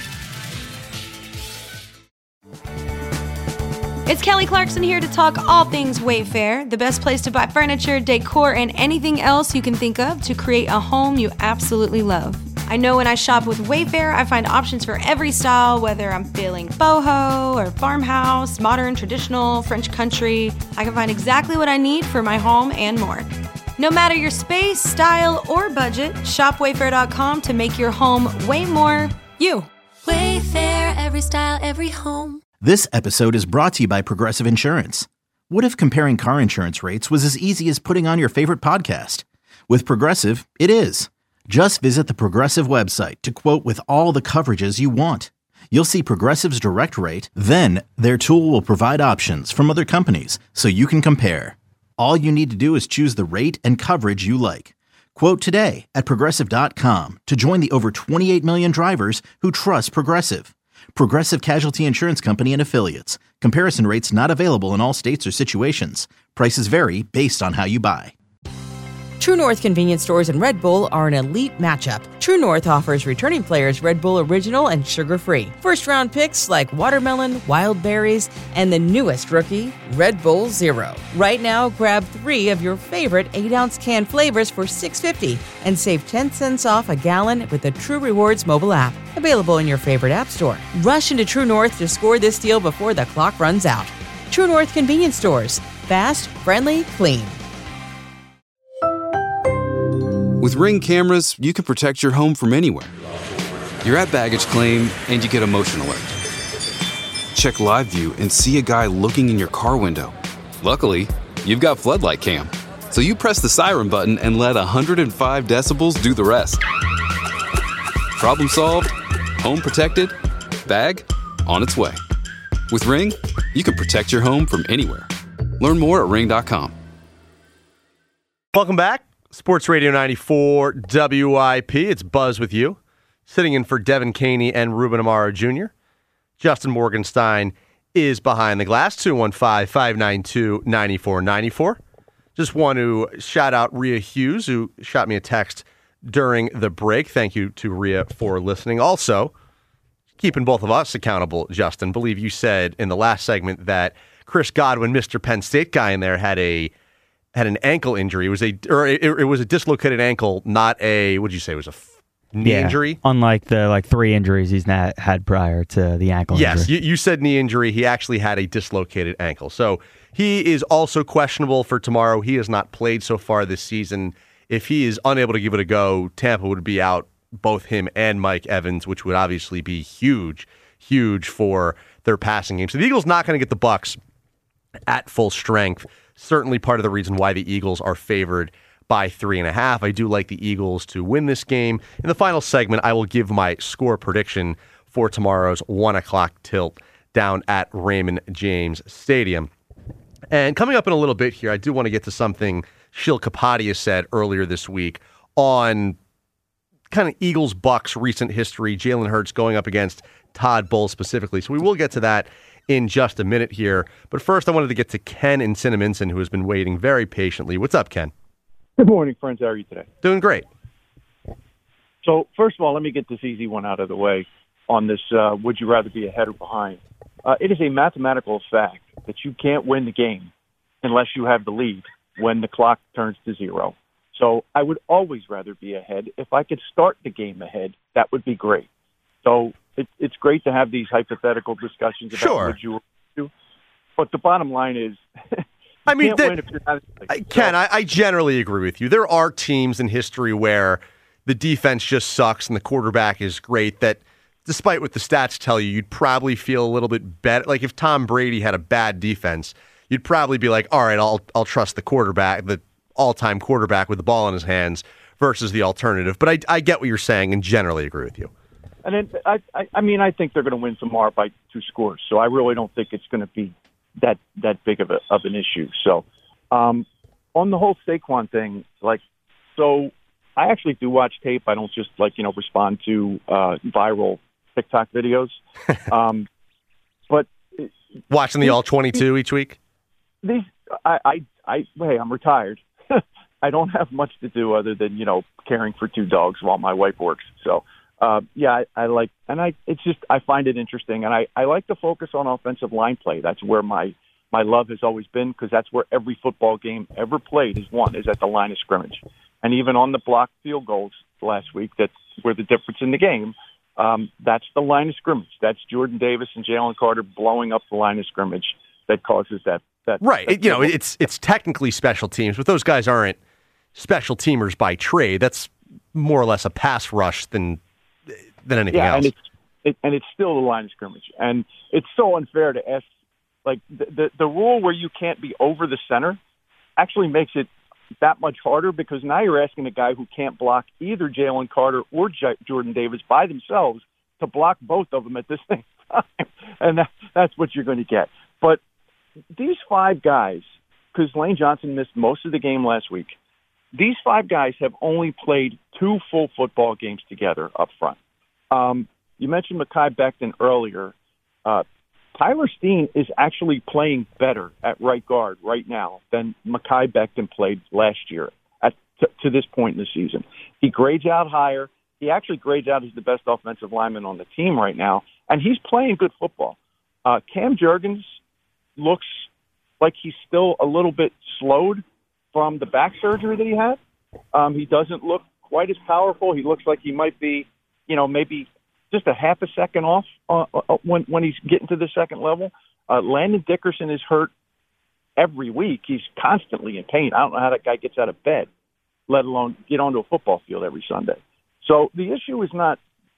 It's Kelly Clarkson here to talk all things Wayfair, the best place to buy furniture, decor, and anything else you can think of to create a home you absolutely love. I know when I shop with Wayfair, I find options for every style, whether I'm feeling boho or farmhouse, modern, traditional, French country. I can find exactly what I need for my home and more. No matter your space, style, or budget, shop wayfair dot com to make your home way more you. Wayfair, every style, every home. This episode is brought to you by Progressive Insurance. What if comparing car insurance rates was as easy as putting on your favorite podcast? With Progressive, it is. Just visit the Progressive website to quote with all the coverages you want. You'll see Progressive's direct rate, then their tool will provide options from other companies so you can compare. All you need to do is choose the rate and coverage you like. Quote today at progressive dot com to join the over twenty-eight million drivers who trust Progressive. Progressive Casualty Insurance Company and Affiliates. Comparison rates not available in all states or situations. Prices vary based on how you buy. True North convenience stores and Red Bull are an elite matchup. True North offers returning players Red Bull Original and sugar-free. First-round picks like watermelon, wild berries, and the newest rookie, Red Bull Zero. Right now, grab three of your favorite eight-ounce can flavors for six dollars and fifty cents and save ten cents off a gallon with the True Rewards mobile app. Available in your favorite app store. Rush into True North to score this deal before the clock runs out. True North convenience stores. Fast, friendly, clean. With Ring cameras, you can protect your home from anywhere. You're at baggage claim and you get a motion alert. Check live view and see a guy looking in your car window. Luckily, you've got floodlight cam. So you press the siren button and let one hundred five decibels do the rest. Problem solved, home protected, bag on its way. With Ring, you can protect your home from anywhere. Learn more at ring dot com. Welcome back. Sports Radio ninety-four W I P. It's Buzz with you. Sitting in for Devin Caney and Ruben Amaro Junior Justin Morgenstein is behind the glass. two one five, five nine two, nine four nine four. Just want to shout out Rhea Hughes, who shot me a text during the break. Thank you to Rhea for listening. Also, keeping both of us accountable, Justin. Believe you said in the last segment that Chris Godwin, Mister Penn State guy in there, had a had an ankle injury. It was a or it, it was a dislocated ankle, not a what did you say? It was a f- knee yeah, injury. Unlike the like three injuries he's not had prior to the ankle. Yes, injury. you, you said knee injury. He actually had a dislocated ankle. So he is also questionable for tomorrow. He has not played so far this season. If he is unable to give it a go, Tampa would be out both him and Mike Evans, which would obviously be huge, huge for their passing game. So the Eagles not going to get the Bucs at full strength. Certainly part of the reason why the Eagles are favored by three and a half. I do like the Eagles to win this game. In the final segment, I will give my score prediction for tomorrow's one o'clock tilt down at Raymond James Stadium. And coming up in a little bit here, I do want to get to something Shil Kapadia said earlier this week on kind of Eagles-Bucks recent history, Jalen Hurts going up against Todd Bowles specifically. So we will get to that in just a minute here. But first, I wanted to get to Ken in Cinnaminson, who has been waiting very patiently. What's up, Ken? Good morning, friends. How are you today? Doing great. So, first of all, let me get this easy one out of the way on this uh, would you rather be ahead or behind. Uh, it is a mathematical fact that you can't win the game unless you have the lead when the clock turns to zero. So I would always rather be ahead. If I could start the game ahead, that would be great. So it, it's great to have these hypothetical discussions about sure. what you do. But the bottom line is, I mean, can't that, win if you're not I, Ken, so, I, I generally agree with you. There are teams in history where the defense just sucks and the quarterback is great that despite what the stats tell you, you'd probably feel a little bit better. Like if Tom Brady had a bad defense, you'd probably be like, all right, I'll I'll trust the quarterback, the all-time quarterback with the ball in his hands versus the alternative. But I, I get what you're saying and generally agree with you. And then I, I, I mean, I think they're going to win tomorrow by two scores. So I really don't think it's going to be that that big of a of an issue. So um, on the whole Saquon thing, like, so I actually do watch tape. I don't just like you know respond to uh, viral TikTok videos. Um, but watching the all twenty-two each week. These, I, I, I, hey, I'm retired. I don't have much to do other than you know caring for two dogs while my wife works. So. Uh, yeah, I, I like, and I, it's just, I find it interesting, and I, I like to focus on offensive line play. That's where my, my love has always been, because that's where every football game ever played is won, is at the line of scrimmage. And even on the blocked field goals last week, that's where the difference in the game, um, that's the line of scrimmage. That's Jordan Davis and Jalen Carter blowing up the line of scrimmage that causes that. that right. That you know, it's, it's technically special teams, but those guys aren't special teamers by trade. That's more or less a pass rush than, than anything yeah, else. And it's, it, and it's still the line of scrimmage. And it's so unfair to ask, like, the, the, the rule where you can't be over the center actually makes it that much harder, because now you're asking a guy who can't block either Jalen Carter or J- Jordan Davis by themselves to block both of them at the same time. And that, that's what you're going to get. But these five guys, because Lane Johnson missed most of the game last week, these five guys have only played two full football games together up front. Um, you mentioned Mekhi Becton earlier. Uh, Tyler Steen is actually playing better at right guard right now than Mekhi Becton played last year at t- to this point in the season. He grades out higher. He actually grades out as the best offensive lineman on the team right now, and he's playing good football. Uh, Cam Jurgens looks like he's still a little bit slowed from the back surgery that he had. Um, he doesn't look quite as powerful. He looks like he might be, you know, maybe just a half a second off uh, uh, when when he's getting to the second level. Uh, Landon Dickerson is hurt every week. He's constantly in pain. I don't know how that guy gets out of bed, let alone get onto a football field every Sunday. So the issue is not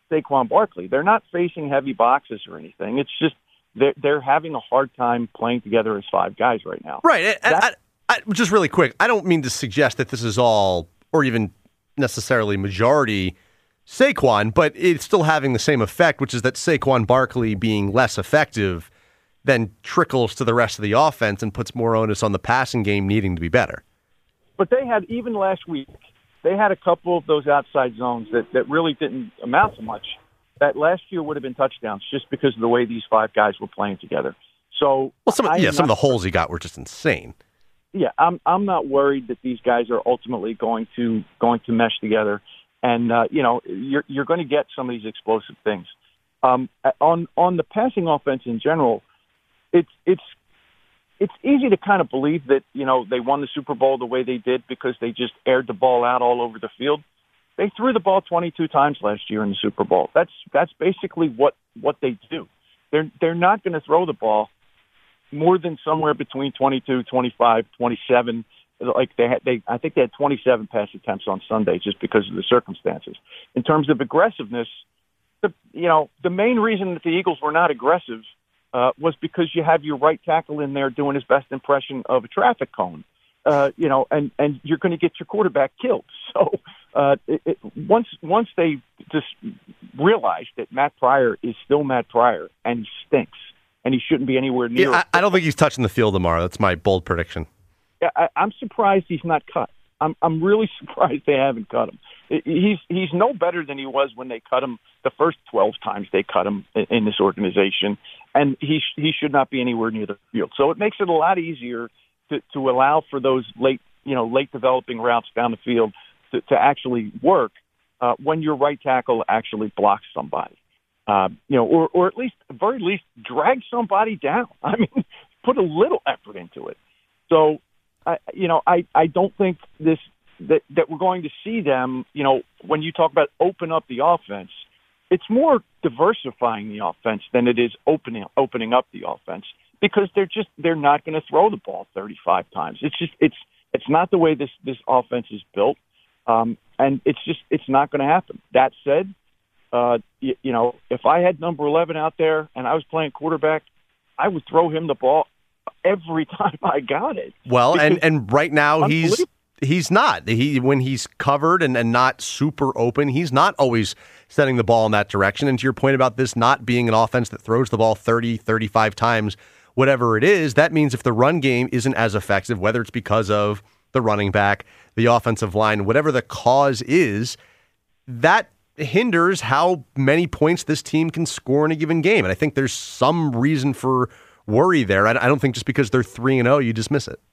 Saquon Barkley. They're not facing heavy boxes or anything. It's just they're, they're having a hard time playing together as five guys right now. Right. And I, I, just really quick, I don't mean to suggest that this is all, or even necessarily majority Saquon, but it's still having the same effect, which is that Saquon Barkley being less effective then trickles to the rest of the offense and puts more onus on the passing game needing to be better. But they had, even last week, they had a couple of those outside zones that, that really didn't amount to much. That last year would have been touchdowns just because of the way these five guys were playing together. So, well, some of, yeah, some not, of the holes he got were just insane. Yeah, I'm I'm not worried that these guys are ultimately going to going to mesh together, and uh, you know you're you're going to get some of these explosive things. Um, on on the passing offense in general, it's it's it's easy to kind of believe that you know they won the Super Bowl the way they did because they just aired the ball out all over the field. They threw the ball twenty-two times last year in the Super Bowl. That's that's basically what, what they do. They're they're not going to throw the ball more than somewhere between twenty-two, twenty-five, twenty-seven. Like they had, they I think they had twenty-seven pass attempts on Sunday just because of the circumstances. In terms of aggressiveness, the you know the main reason that the Eagles were not aggressive uh, was because you have your right tackle in there doing his best impression of a traffic cone. Uh, you know, and, and you're going to get your quarterback killed. So uh, it, it, once once they just realized that Matt Pryor is still Matt Pryor and he stinks and he shouldn't be anywhere near. Yeah, I, I don't think he's touching the field tomorrow. That's my bold prediction. Yeah, I, I'm surprised he's not cut. I'm I'm really surprised they haven't cut him. He's he's no better than he was when they cut him the first twelve times they cut him in, in this organization, and he he should not be anywhere near the field. So it makes it a lot easier To, to allow for those late, you know, late developing routes down the field to, to actually work uh, when your right tackle actually blocks somebody, uh, you know, or or at least, at the very least, drag somebody down. I mean, put a little effort into it. So, I, you know, I, I don't think this that that we're going to see them. You know, when you talk about open up the offense, it's more diversifying the offense than it is opening opening up the offense. Because they're just they're not going to throw the ball thirty-five times. It's just it's it's not the way this this offense is built, um, and it's just it's not going to happen. That said, uh, you, you know, if I had number eleven out there and I was playing quarterback, I would throw him the ball every time I got it. Well, and, and right now he's he's not. He when he's covered and, and not super open, he's not always sending the ball in that direction. And to your point about this not being an offense that throws the ball thirty, thirty-five times. Whatever it is, that means if the run game isn't as effective, whether it's because of the running back, the offensive line, whatever the cause is, that hinders how many points this team can score in a given game. And I think there's some reason for worry there. I don't think just because they're three and oh, you dismiss it.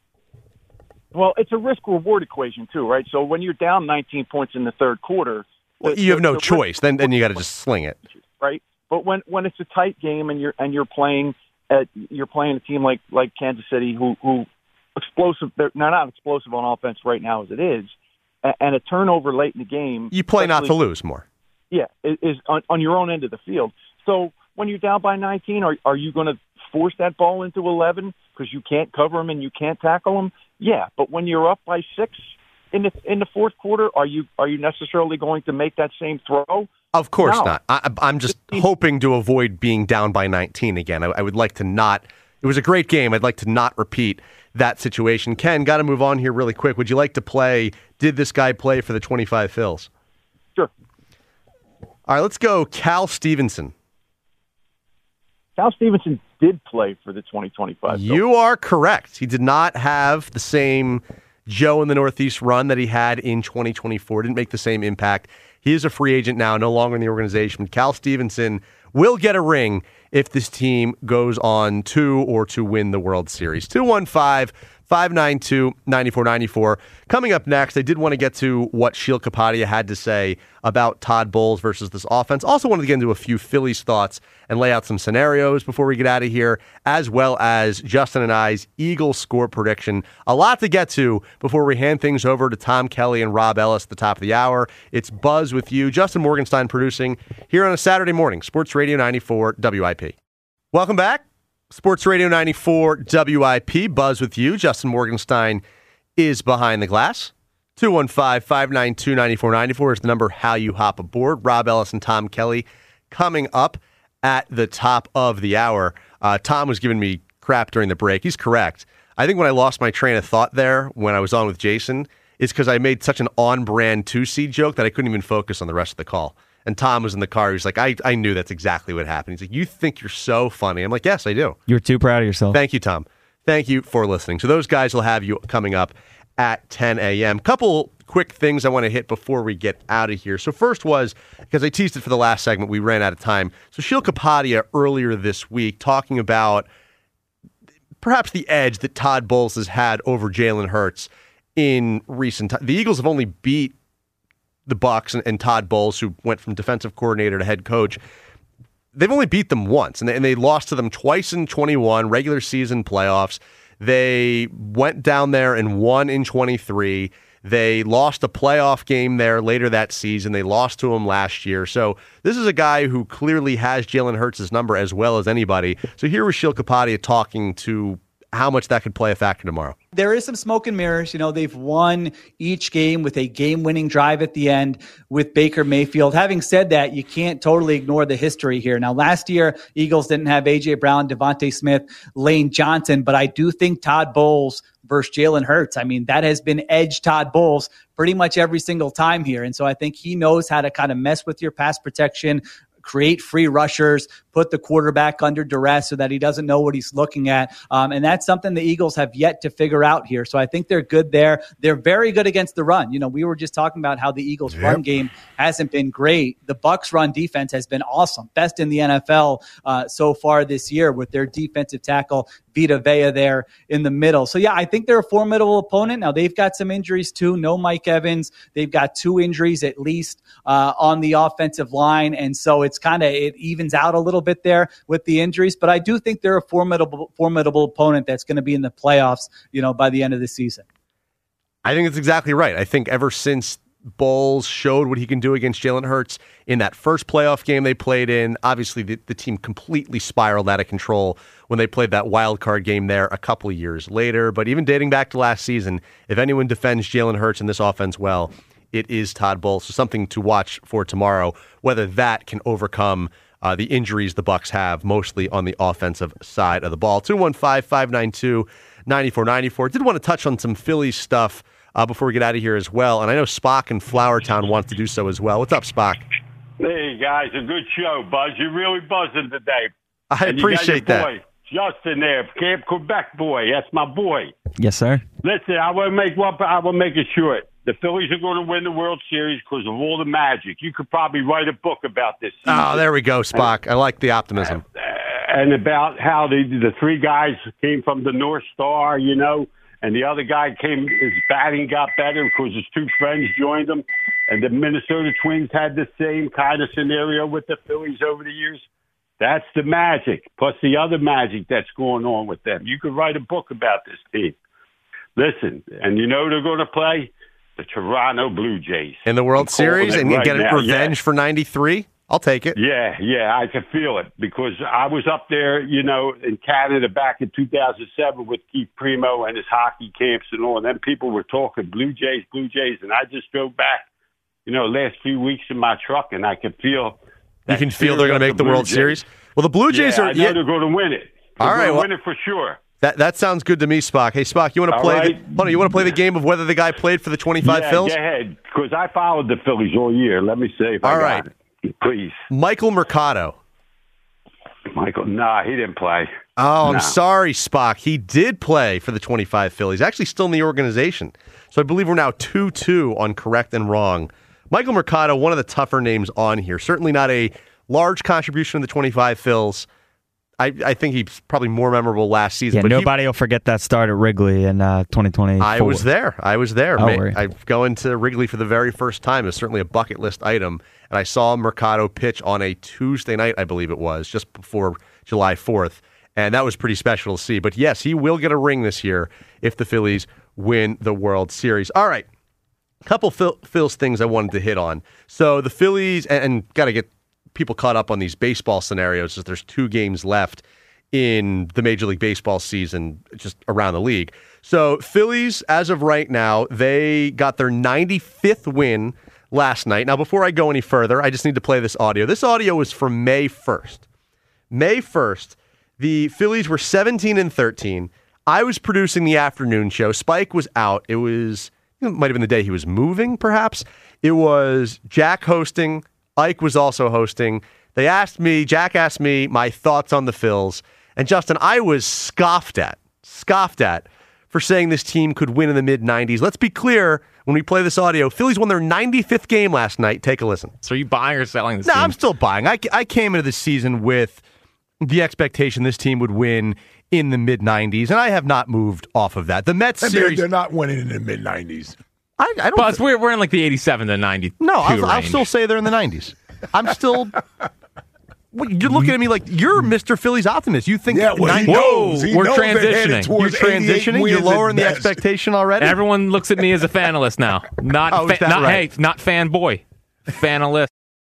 Well, it's a risk-reward equation, too, right? So when you're down nineteen points in the third quarter... Well, you have no choice. Then then you got to just sling it. Right? But when, when it's a tight game and you're and you're playing... Uh, you're playing a team like, like Kansas City, who, who explosive. They're not explosive on offense right now as it is, and a turnover late in the game. You play not to lose more. Yeah, is on, on your own end of the field. So when you're down by nineteen, are are you going to force that ball into eleven because you can't cover them and you can't tackle them? Yeah, but when you're up by six in the in the fourth quarter, are you are you necessarily going to make that same throw? Of course no. not. I, I'm just hoping to avoid being down by nineteen again. I, I would like to not. It was a great game. I'd like to not repeat that situation. Ken, got to move on here really quick. Would you like to play, did this guy play for the twenty-five Phils? Sure. All right, let's go Cal Stevenson. Cal Stevenson did play for the twenty twenty-five Phils. You are correct. He did not have the same Joe in the Northeast run that he had in twenty twenty-four. Didn't make the same impact. He is a free agent now, no longer in the organization. Cal Stevenson will get a ring if this team goes on to or to win the World Series. two one five, five nine two, nine four nine four. Coming up next, I did want to get to what Sheil Kapadia had to say about Todd Bowles versus this offense. Also wanted to get into a few Phillies thoughts and lay out some scenarios before we get out of here, as well as Justin and I's Eagles score prediction. A lot to get to before we hand things over to Tom Kelly and Rob Ellis at the top of the hour. It's Buzz with you. Justin Morgenstein producing here on a Saturday morning. Sports Radio ninety-four W I P. Welcome back. Sports Radio ninety-four W I P. Buzz with you. Justin Morgenstein is behind the glass. two one five, five nine two, nine four nine four is the number how you hop aboard. Rob Ellis and Tom Kelly coming up at the top of the hour. Uh, Tom was giving me crap during the break. He's correct. I think when I lost my train of thought there when I was on with Jason, it's because I made such an on-brand two-seed joke that I couldn't even focus on the rest of the call. And Tom was in the car. He was like, I, I knew that's exactly what happened. He's like, you think you're so funny. I'm like, yes, I do. You're too proud of yourself. Thank you, Tom. Thank you for listening. So those guys will have you coming up at ten a.m. Couple quick things I want to hit before we get out of here. So first was, because I teased it for the last segment, we ran out of time. So Sheil Kapadia earlier this week talking about perhaps the edge that Todd Bowles has had over Jalen Hurts in recent time. The Eagles have only beat the Bucs and, and Todd Bowles, who went from defensive coordinator to head coach. They've only beat them once, and they, and they lost to them twice in twenty-one, regular season playoffs. They went down there and won in twenty-three. They lost a playoff game there later that season. They lost to him last year. So this is a guy who clearly has Jalen Hurts' number as well as anybody. So here was Sheil Kapadia talking to how much that could play a factor tomorrow. There is some smoke and mirrors. You know, they've won each game with a game-winning drive at the end with Baker Mayfield. Having said that, you can't totally ignore the history here. Now, last year, Eagles didn't have A J. Brown, Devontae Smith, Lane Johnson, but I do think Todd Bowles versus Jalen Hurts, I mean, that has been edge Todd Bowles pretty much every single time here. And so I think he knows how to kind of mess with your pass protection, create free rushers, put the quarterback under duress so that he doesn't know what he's looking at. Um, and that's something the Eagles have yet to figure out here. So I think they're good there. They're very good against the run. You know, we were just talking about how the Eagles' yep. run game hasn't been great. The Bucs' run defense has been awesome. Best in the N F L uh, so far this year with their defensive tackle, Vita Vea, there in the middle. So, yeah, I think they're a formidable opponent. Now, they've got some injuries, too. No Mike Evans. They've got two injuries at least uh, on the offensive line. And so it's kind of, it evens out a little bit there with the injuries. But I do think they're a formidable, formidable opponent that's going to be in the playoffs, you know, by the end of the season. I think that's exactly right. I think ever since Bowles showed what he can do against Jalen Hurts in that first playoff game they played in, obviously the, the team completely spiraled out of control when they played that wild card game there a couple of years later. But even dating back to last season, if anyone defends Jalen Hurts in this offense well, it is Todd Bowles. So something to watch for tomorrow, whether that can overcome uh, the injuries the Bucs have, mostly on the offensive side of the ball. two one five, five nine two, nine four nine four. Did want to touch on some Phillies stuff Uh, before we get out of here as well. And I know Spock in Flowertown wants to do so as well. What's up, Spock? Hey, guys, a good show, Buzz. You're really buzzing today. I and appreciate you got your that. boy, Justin there, Camp Quebec boy. That's my boy. Yes, sir. Listen, I will make one. I will make it short. The Phillies are going to win the World Series because of all the magic. You could probably write a book about this season. Oh, there we go, Spock. I like the optimism. And about how the the three guys came from the North Star, you know, and the other guy came, his batting got better because his two friends joined him. And the Minnesota Twins had the same kind of scenario with the Phillies over the years. That's the magic, plus the other magic that's going on with them. You could write a book about this team. Listen, and you know they're going to play? The Toronto Blue Jays. In the World Series, and you right get now. revenge yeah. for ninety-three? I'll take it. Yeah, yeah, I can feel it because I was up there, you know, in Canada back in two thousand seven with Keith Primo and his hockey camps and all, and then people were talking Blue Jays, Blue Jays, and I just drove back, you know, last few weeks in my truck, and I could feel You can feel they're going to make the, the World Jays. Series? Well, the Blue Jays yeah, are... I know yeah. they're going to win it. They're All right, going to well, win it for sure. That that sounds good to me, Spock. Hey, Spock, you want to All play right. the, hold on, you want to play the game of whether the guy played for the twenty-five yeah, Phils? go ahead, because I followed the Phillies all year. Let me say if All I got right. it. Please. Michael Mercado. Michael, nah, he didn't play. Oh, I'm No. sorry, Spock. He did play for the twenty-five Phillies. Actually still in the organization. So I believe we're now two two on correct and wrong. Michael Mercado, one of the tougher names on here. Certainly not a large contribution to the twenty-five Phils. I, I think he's probably more memorable last season. Yeah, but nobody he, will forget that start at Wrigley in uh, twenty twenty-four. I was there. I was there. Oh, Ma- were you? I going to Wrigley for the very first time. It was certainly a bucket list item. And I saw Mercado pitch on a Tuesday night, I believe it was, just before July fourth. And that was pretty special to see. But yes, he will get a ring this year if the Phillies win the World Series. All right. A couple Phil- Phil's things I wanted to hit on. So the Phillies, and, and got to get people caught up on these baseball scenarios as there's two games left in the Major League Baseball season, just around the league. So Phillies, as of right now, they got their ninety-fifth win last night. Now, before I go any further, I just need to play this audio. This audio is from May first. May first, the Phillies were seventeen and thirteen. I was producing the afternoon show. Spike was out. It was, it might have been the day he was moving, perhaps. It was Jack hosting. Ike was also hosting. They asked me, Jack asked me my thoughts on the Phils. And Justin, I was scoffed at, scoffed at for saying this team could win in the mid nineties. Let's be clear when we play this audio. Phillies won their ninety-fifth game last night. Take a listen. So are you buying or selling this no, team? I'm still buying. I, I came into the season with the expectation this team would win in the mid nineties, and I have not moved off of that. The Mets and series... They're, they're not winning in the mid nineties. I, I don't... Plus, we're, we're in like the eighty-seven to ninety-two No, I'll, range. I'll still say they're in the nineties. I'm still... You're looking at me like you're Mister Phillies optimist. You think yeah, well, nine- he knows. He we're knows transitioning. You're transitioning. You're lowering the expectation already. Everyone looks at me as a fanalist now. Not, oh, fa- is that not right? hey, not fanboy. Fanalist.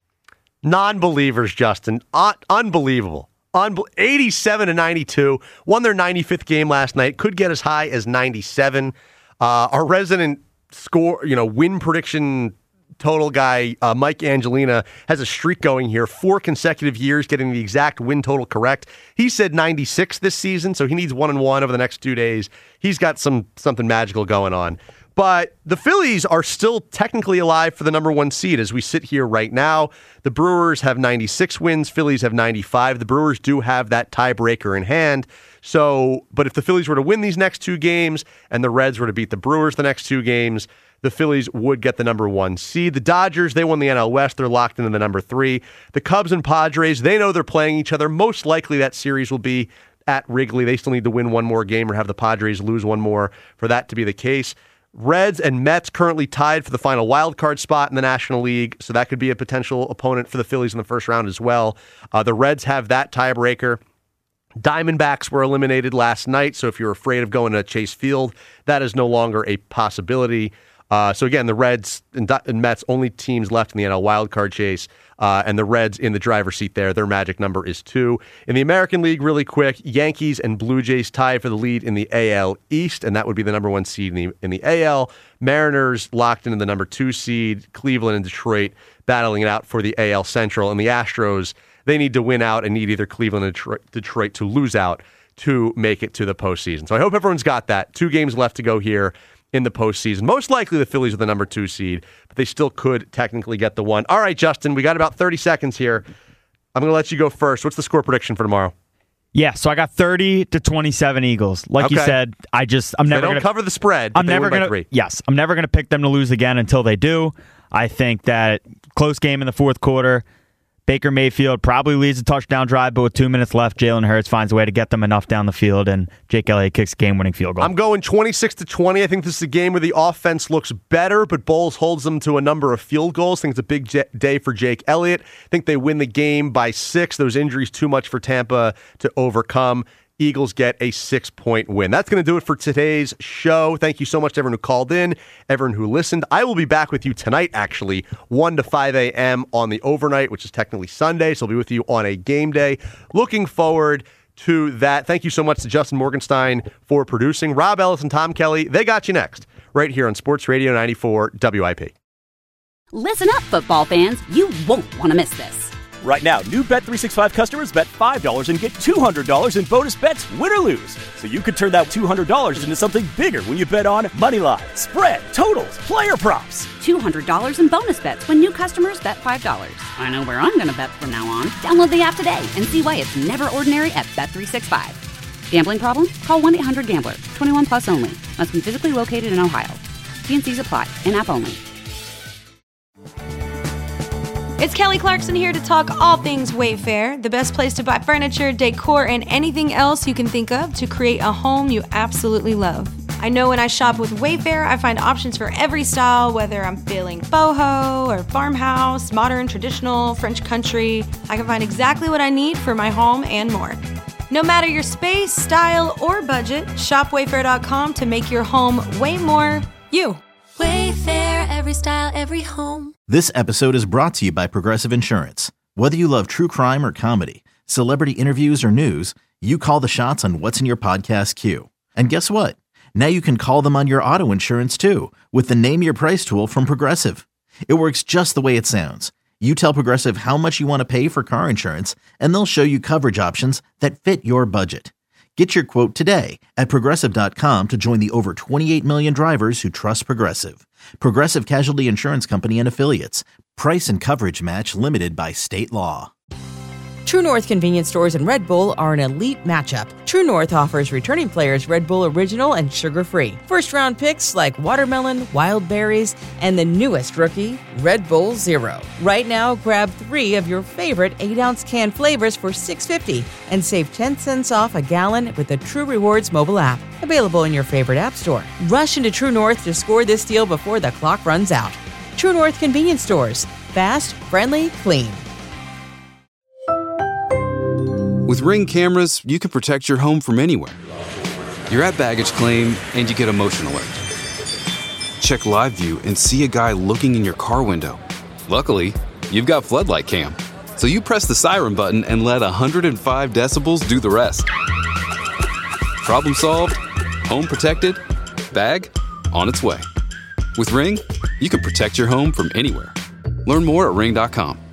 Non-believers, Justin. Un- unbelievable. Unbe- eighty-seven to ninety-two. Won their ninety-fifth game last night. Could get as high as ninety-seven. Uh, our resident score, you know, win prediction total guy, uh, Mike Angelina, has a streak going here. Four consecutive years getting the exact win total correct. He said ninety-six this season, so he needs one and one over the next two days. He's got some something magical going on. But the Phillies are still technically alive for the number one seed as we sit here right now. The Brewers have ninety-six wins. Phillies have ninety-five. The Brewers do have that tiebreaker in hand. So, but if the Phillies were to win these next two games and the Reds were to beat the Brewers the next two games, the Phillies would get the number one seed. The Dodgers, they won the N L West. They're locked into the number three. The Cubs and Padres, they know they're playing each other. Most likely that series will be at Wrigley. They still need to win one more game or have the Padres lose one more for that to be the case. Reds and Mets currently tied for the final wild card spot in the National League, so that could be a potential opponent for the Phillies in the first round as well. Uh, the Reds have that tiebreaker. Diamondbacks were eliminated last night, so if you're afraid of going to Chase Field, that is no longer a possibility. Uh, so again, the Reds and, and Mets, only teams left in the N L wildcard chase, uh, and the Reds in the driver's seat there. Their magic number is two. In the American League, really quick, Yankees and Blue Jays tie for the lead in the A L East, and that would be the number one seed in the, in the A L. Mariners locked into the number two seed. Cleveland and Detroit battling it out for the A L Central, and the Astros, they need to win out and need either Cleveland or Detroit, Detroit to lose out to make it to the postseason. So I hope everyone's got that. Two games left to go here in the postseason. Most likely the Phillies are the number two seed, but they still could technically get the one. All right, Justin, we got about thirty seconds here. I'm going to let you go first. What's the score prediction for tomorrow? Yeah, so I got thirty to twenty-seven Eagles. Like okay. you said, I just I'm so never they don't gonna cover the spread. I'm they never win by gonna three. Yes, I'm never gonna pick them to lose again until they do. I think that close game in the fourth quarter. Baker Mayfield probably leads a touchdown drive, but with two minutes left, Jalen Hurts finds a way to get them enough down the field, and Jake Elliott kicks a game-winning field goal. I'm going twenty-six to twenty. I think this is a game where the offense looks better, but Bowles holds them to a number of field goals. I think it's a big j- day for Jake Elliott. I think they win the game by six. Those injuries too much for Tampa to overcome. Eagles get a six-point win. That's going to do it for today's show. Thank you so much to everyone who called in, everyone who listened. I will be back with you tonight, actually, one to five a.m. on the overnight, which is technically Sunday, so I'll be with you on a game day. Looking forward to that. Thank you so much to Justin Morgenstein for producing. Rob Ellis and Tom Kelly, they got you next, right here on Sports Radio ninety-four W I P. Listen up, football fans. You won't want to miss this. Right now, new Bet three sixty-five customers bet five dollars and get two hundred dollars in bonus bets, win or lose. So you could turn that two hundred dollars into something bigger when you bet on moneyline, spread, totals, player props. two hundred dollars in bonus bets when new customers bet five dollars. I know where I'm going to bet from now on. Download the app today and see why it's never ordinary at Bet three sixty-five. Gambling problem? Call one eight hundred gambler. twenty-one plus only. Must be physically located in Ohio. T and C's apply. In-app only. It's Kelly Clarkson here to talk all things Wayfair, the best place to buy furniture, decor, and anything else you can think of to create a home you absolutely love. I know when I shop with Wayfair, I find options for every style, whether I'm feeling boho or farmhouse, modern, traditional, French country. I can find exactly what I need for my home and more. No matter your space, style, or budget, shop wayfair dot com to make your home way more you. Wayfair, every style, every home. This episode is brought to you by Progressive Insurance. Whether you love true crime or comedy, celebrity interviews or news, You call the shots on what's in your podcast queue. And guess what? Now you can call them on your auto insurance too with the Name Your Price tool from Progressive. It works just the way it sounds. You tell Progressive how much you want to pay for car insurance, and they'll show you coverage options that fit your budget. Get your quote today at Progressive dot com to join the over twenty-eight million drivers who trust Progressive. Progressive Casualty Insurance Company and Affiliates. Price and coverage match limited by state law. True North convenience stores and Red Bull are an elite matchup. True North offers returning players Red Bull Original and sugar-free. First-round picks like watermelon, wild berries, and the newest rookie, Red Bull Zero. Right now, grab three of your favorite eight-ounce can flavors for six dollars and fifty cents and save ten cents off a gallon with the True Rewards mobile app. Available in your favorite app store. Rush into True North to score this deal before the clock runs out. True North convenience stores. Fast, friendly, clean. With Ring cameras, you can protect your home from anywhere. You're at baggage claim and you get a motion alert. Check live view and see a guy looking in your car window. Luckily, you've got floodlight cam. So you press the siren button and let one hundred five decibels do the rest. Problem solved, home protected, bag on its way. With Ring, you can protect your home from anywhere. Learn more at ring dot com.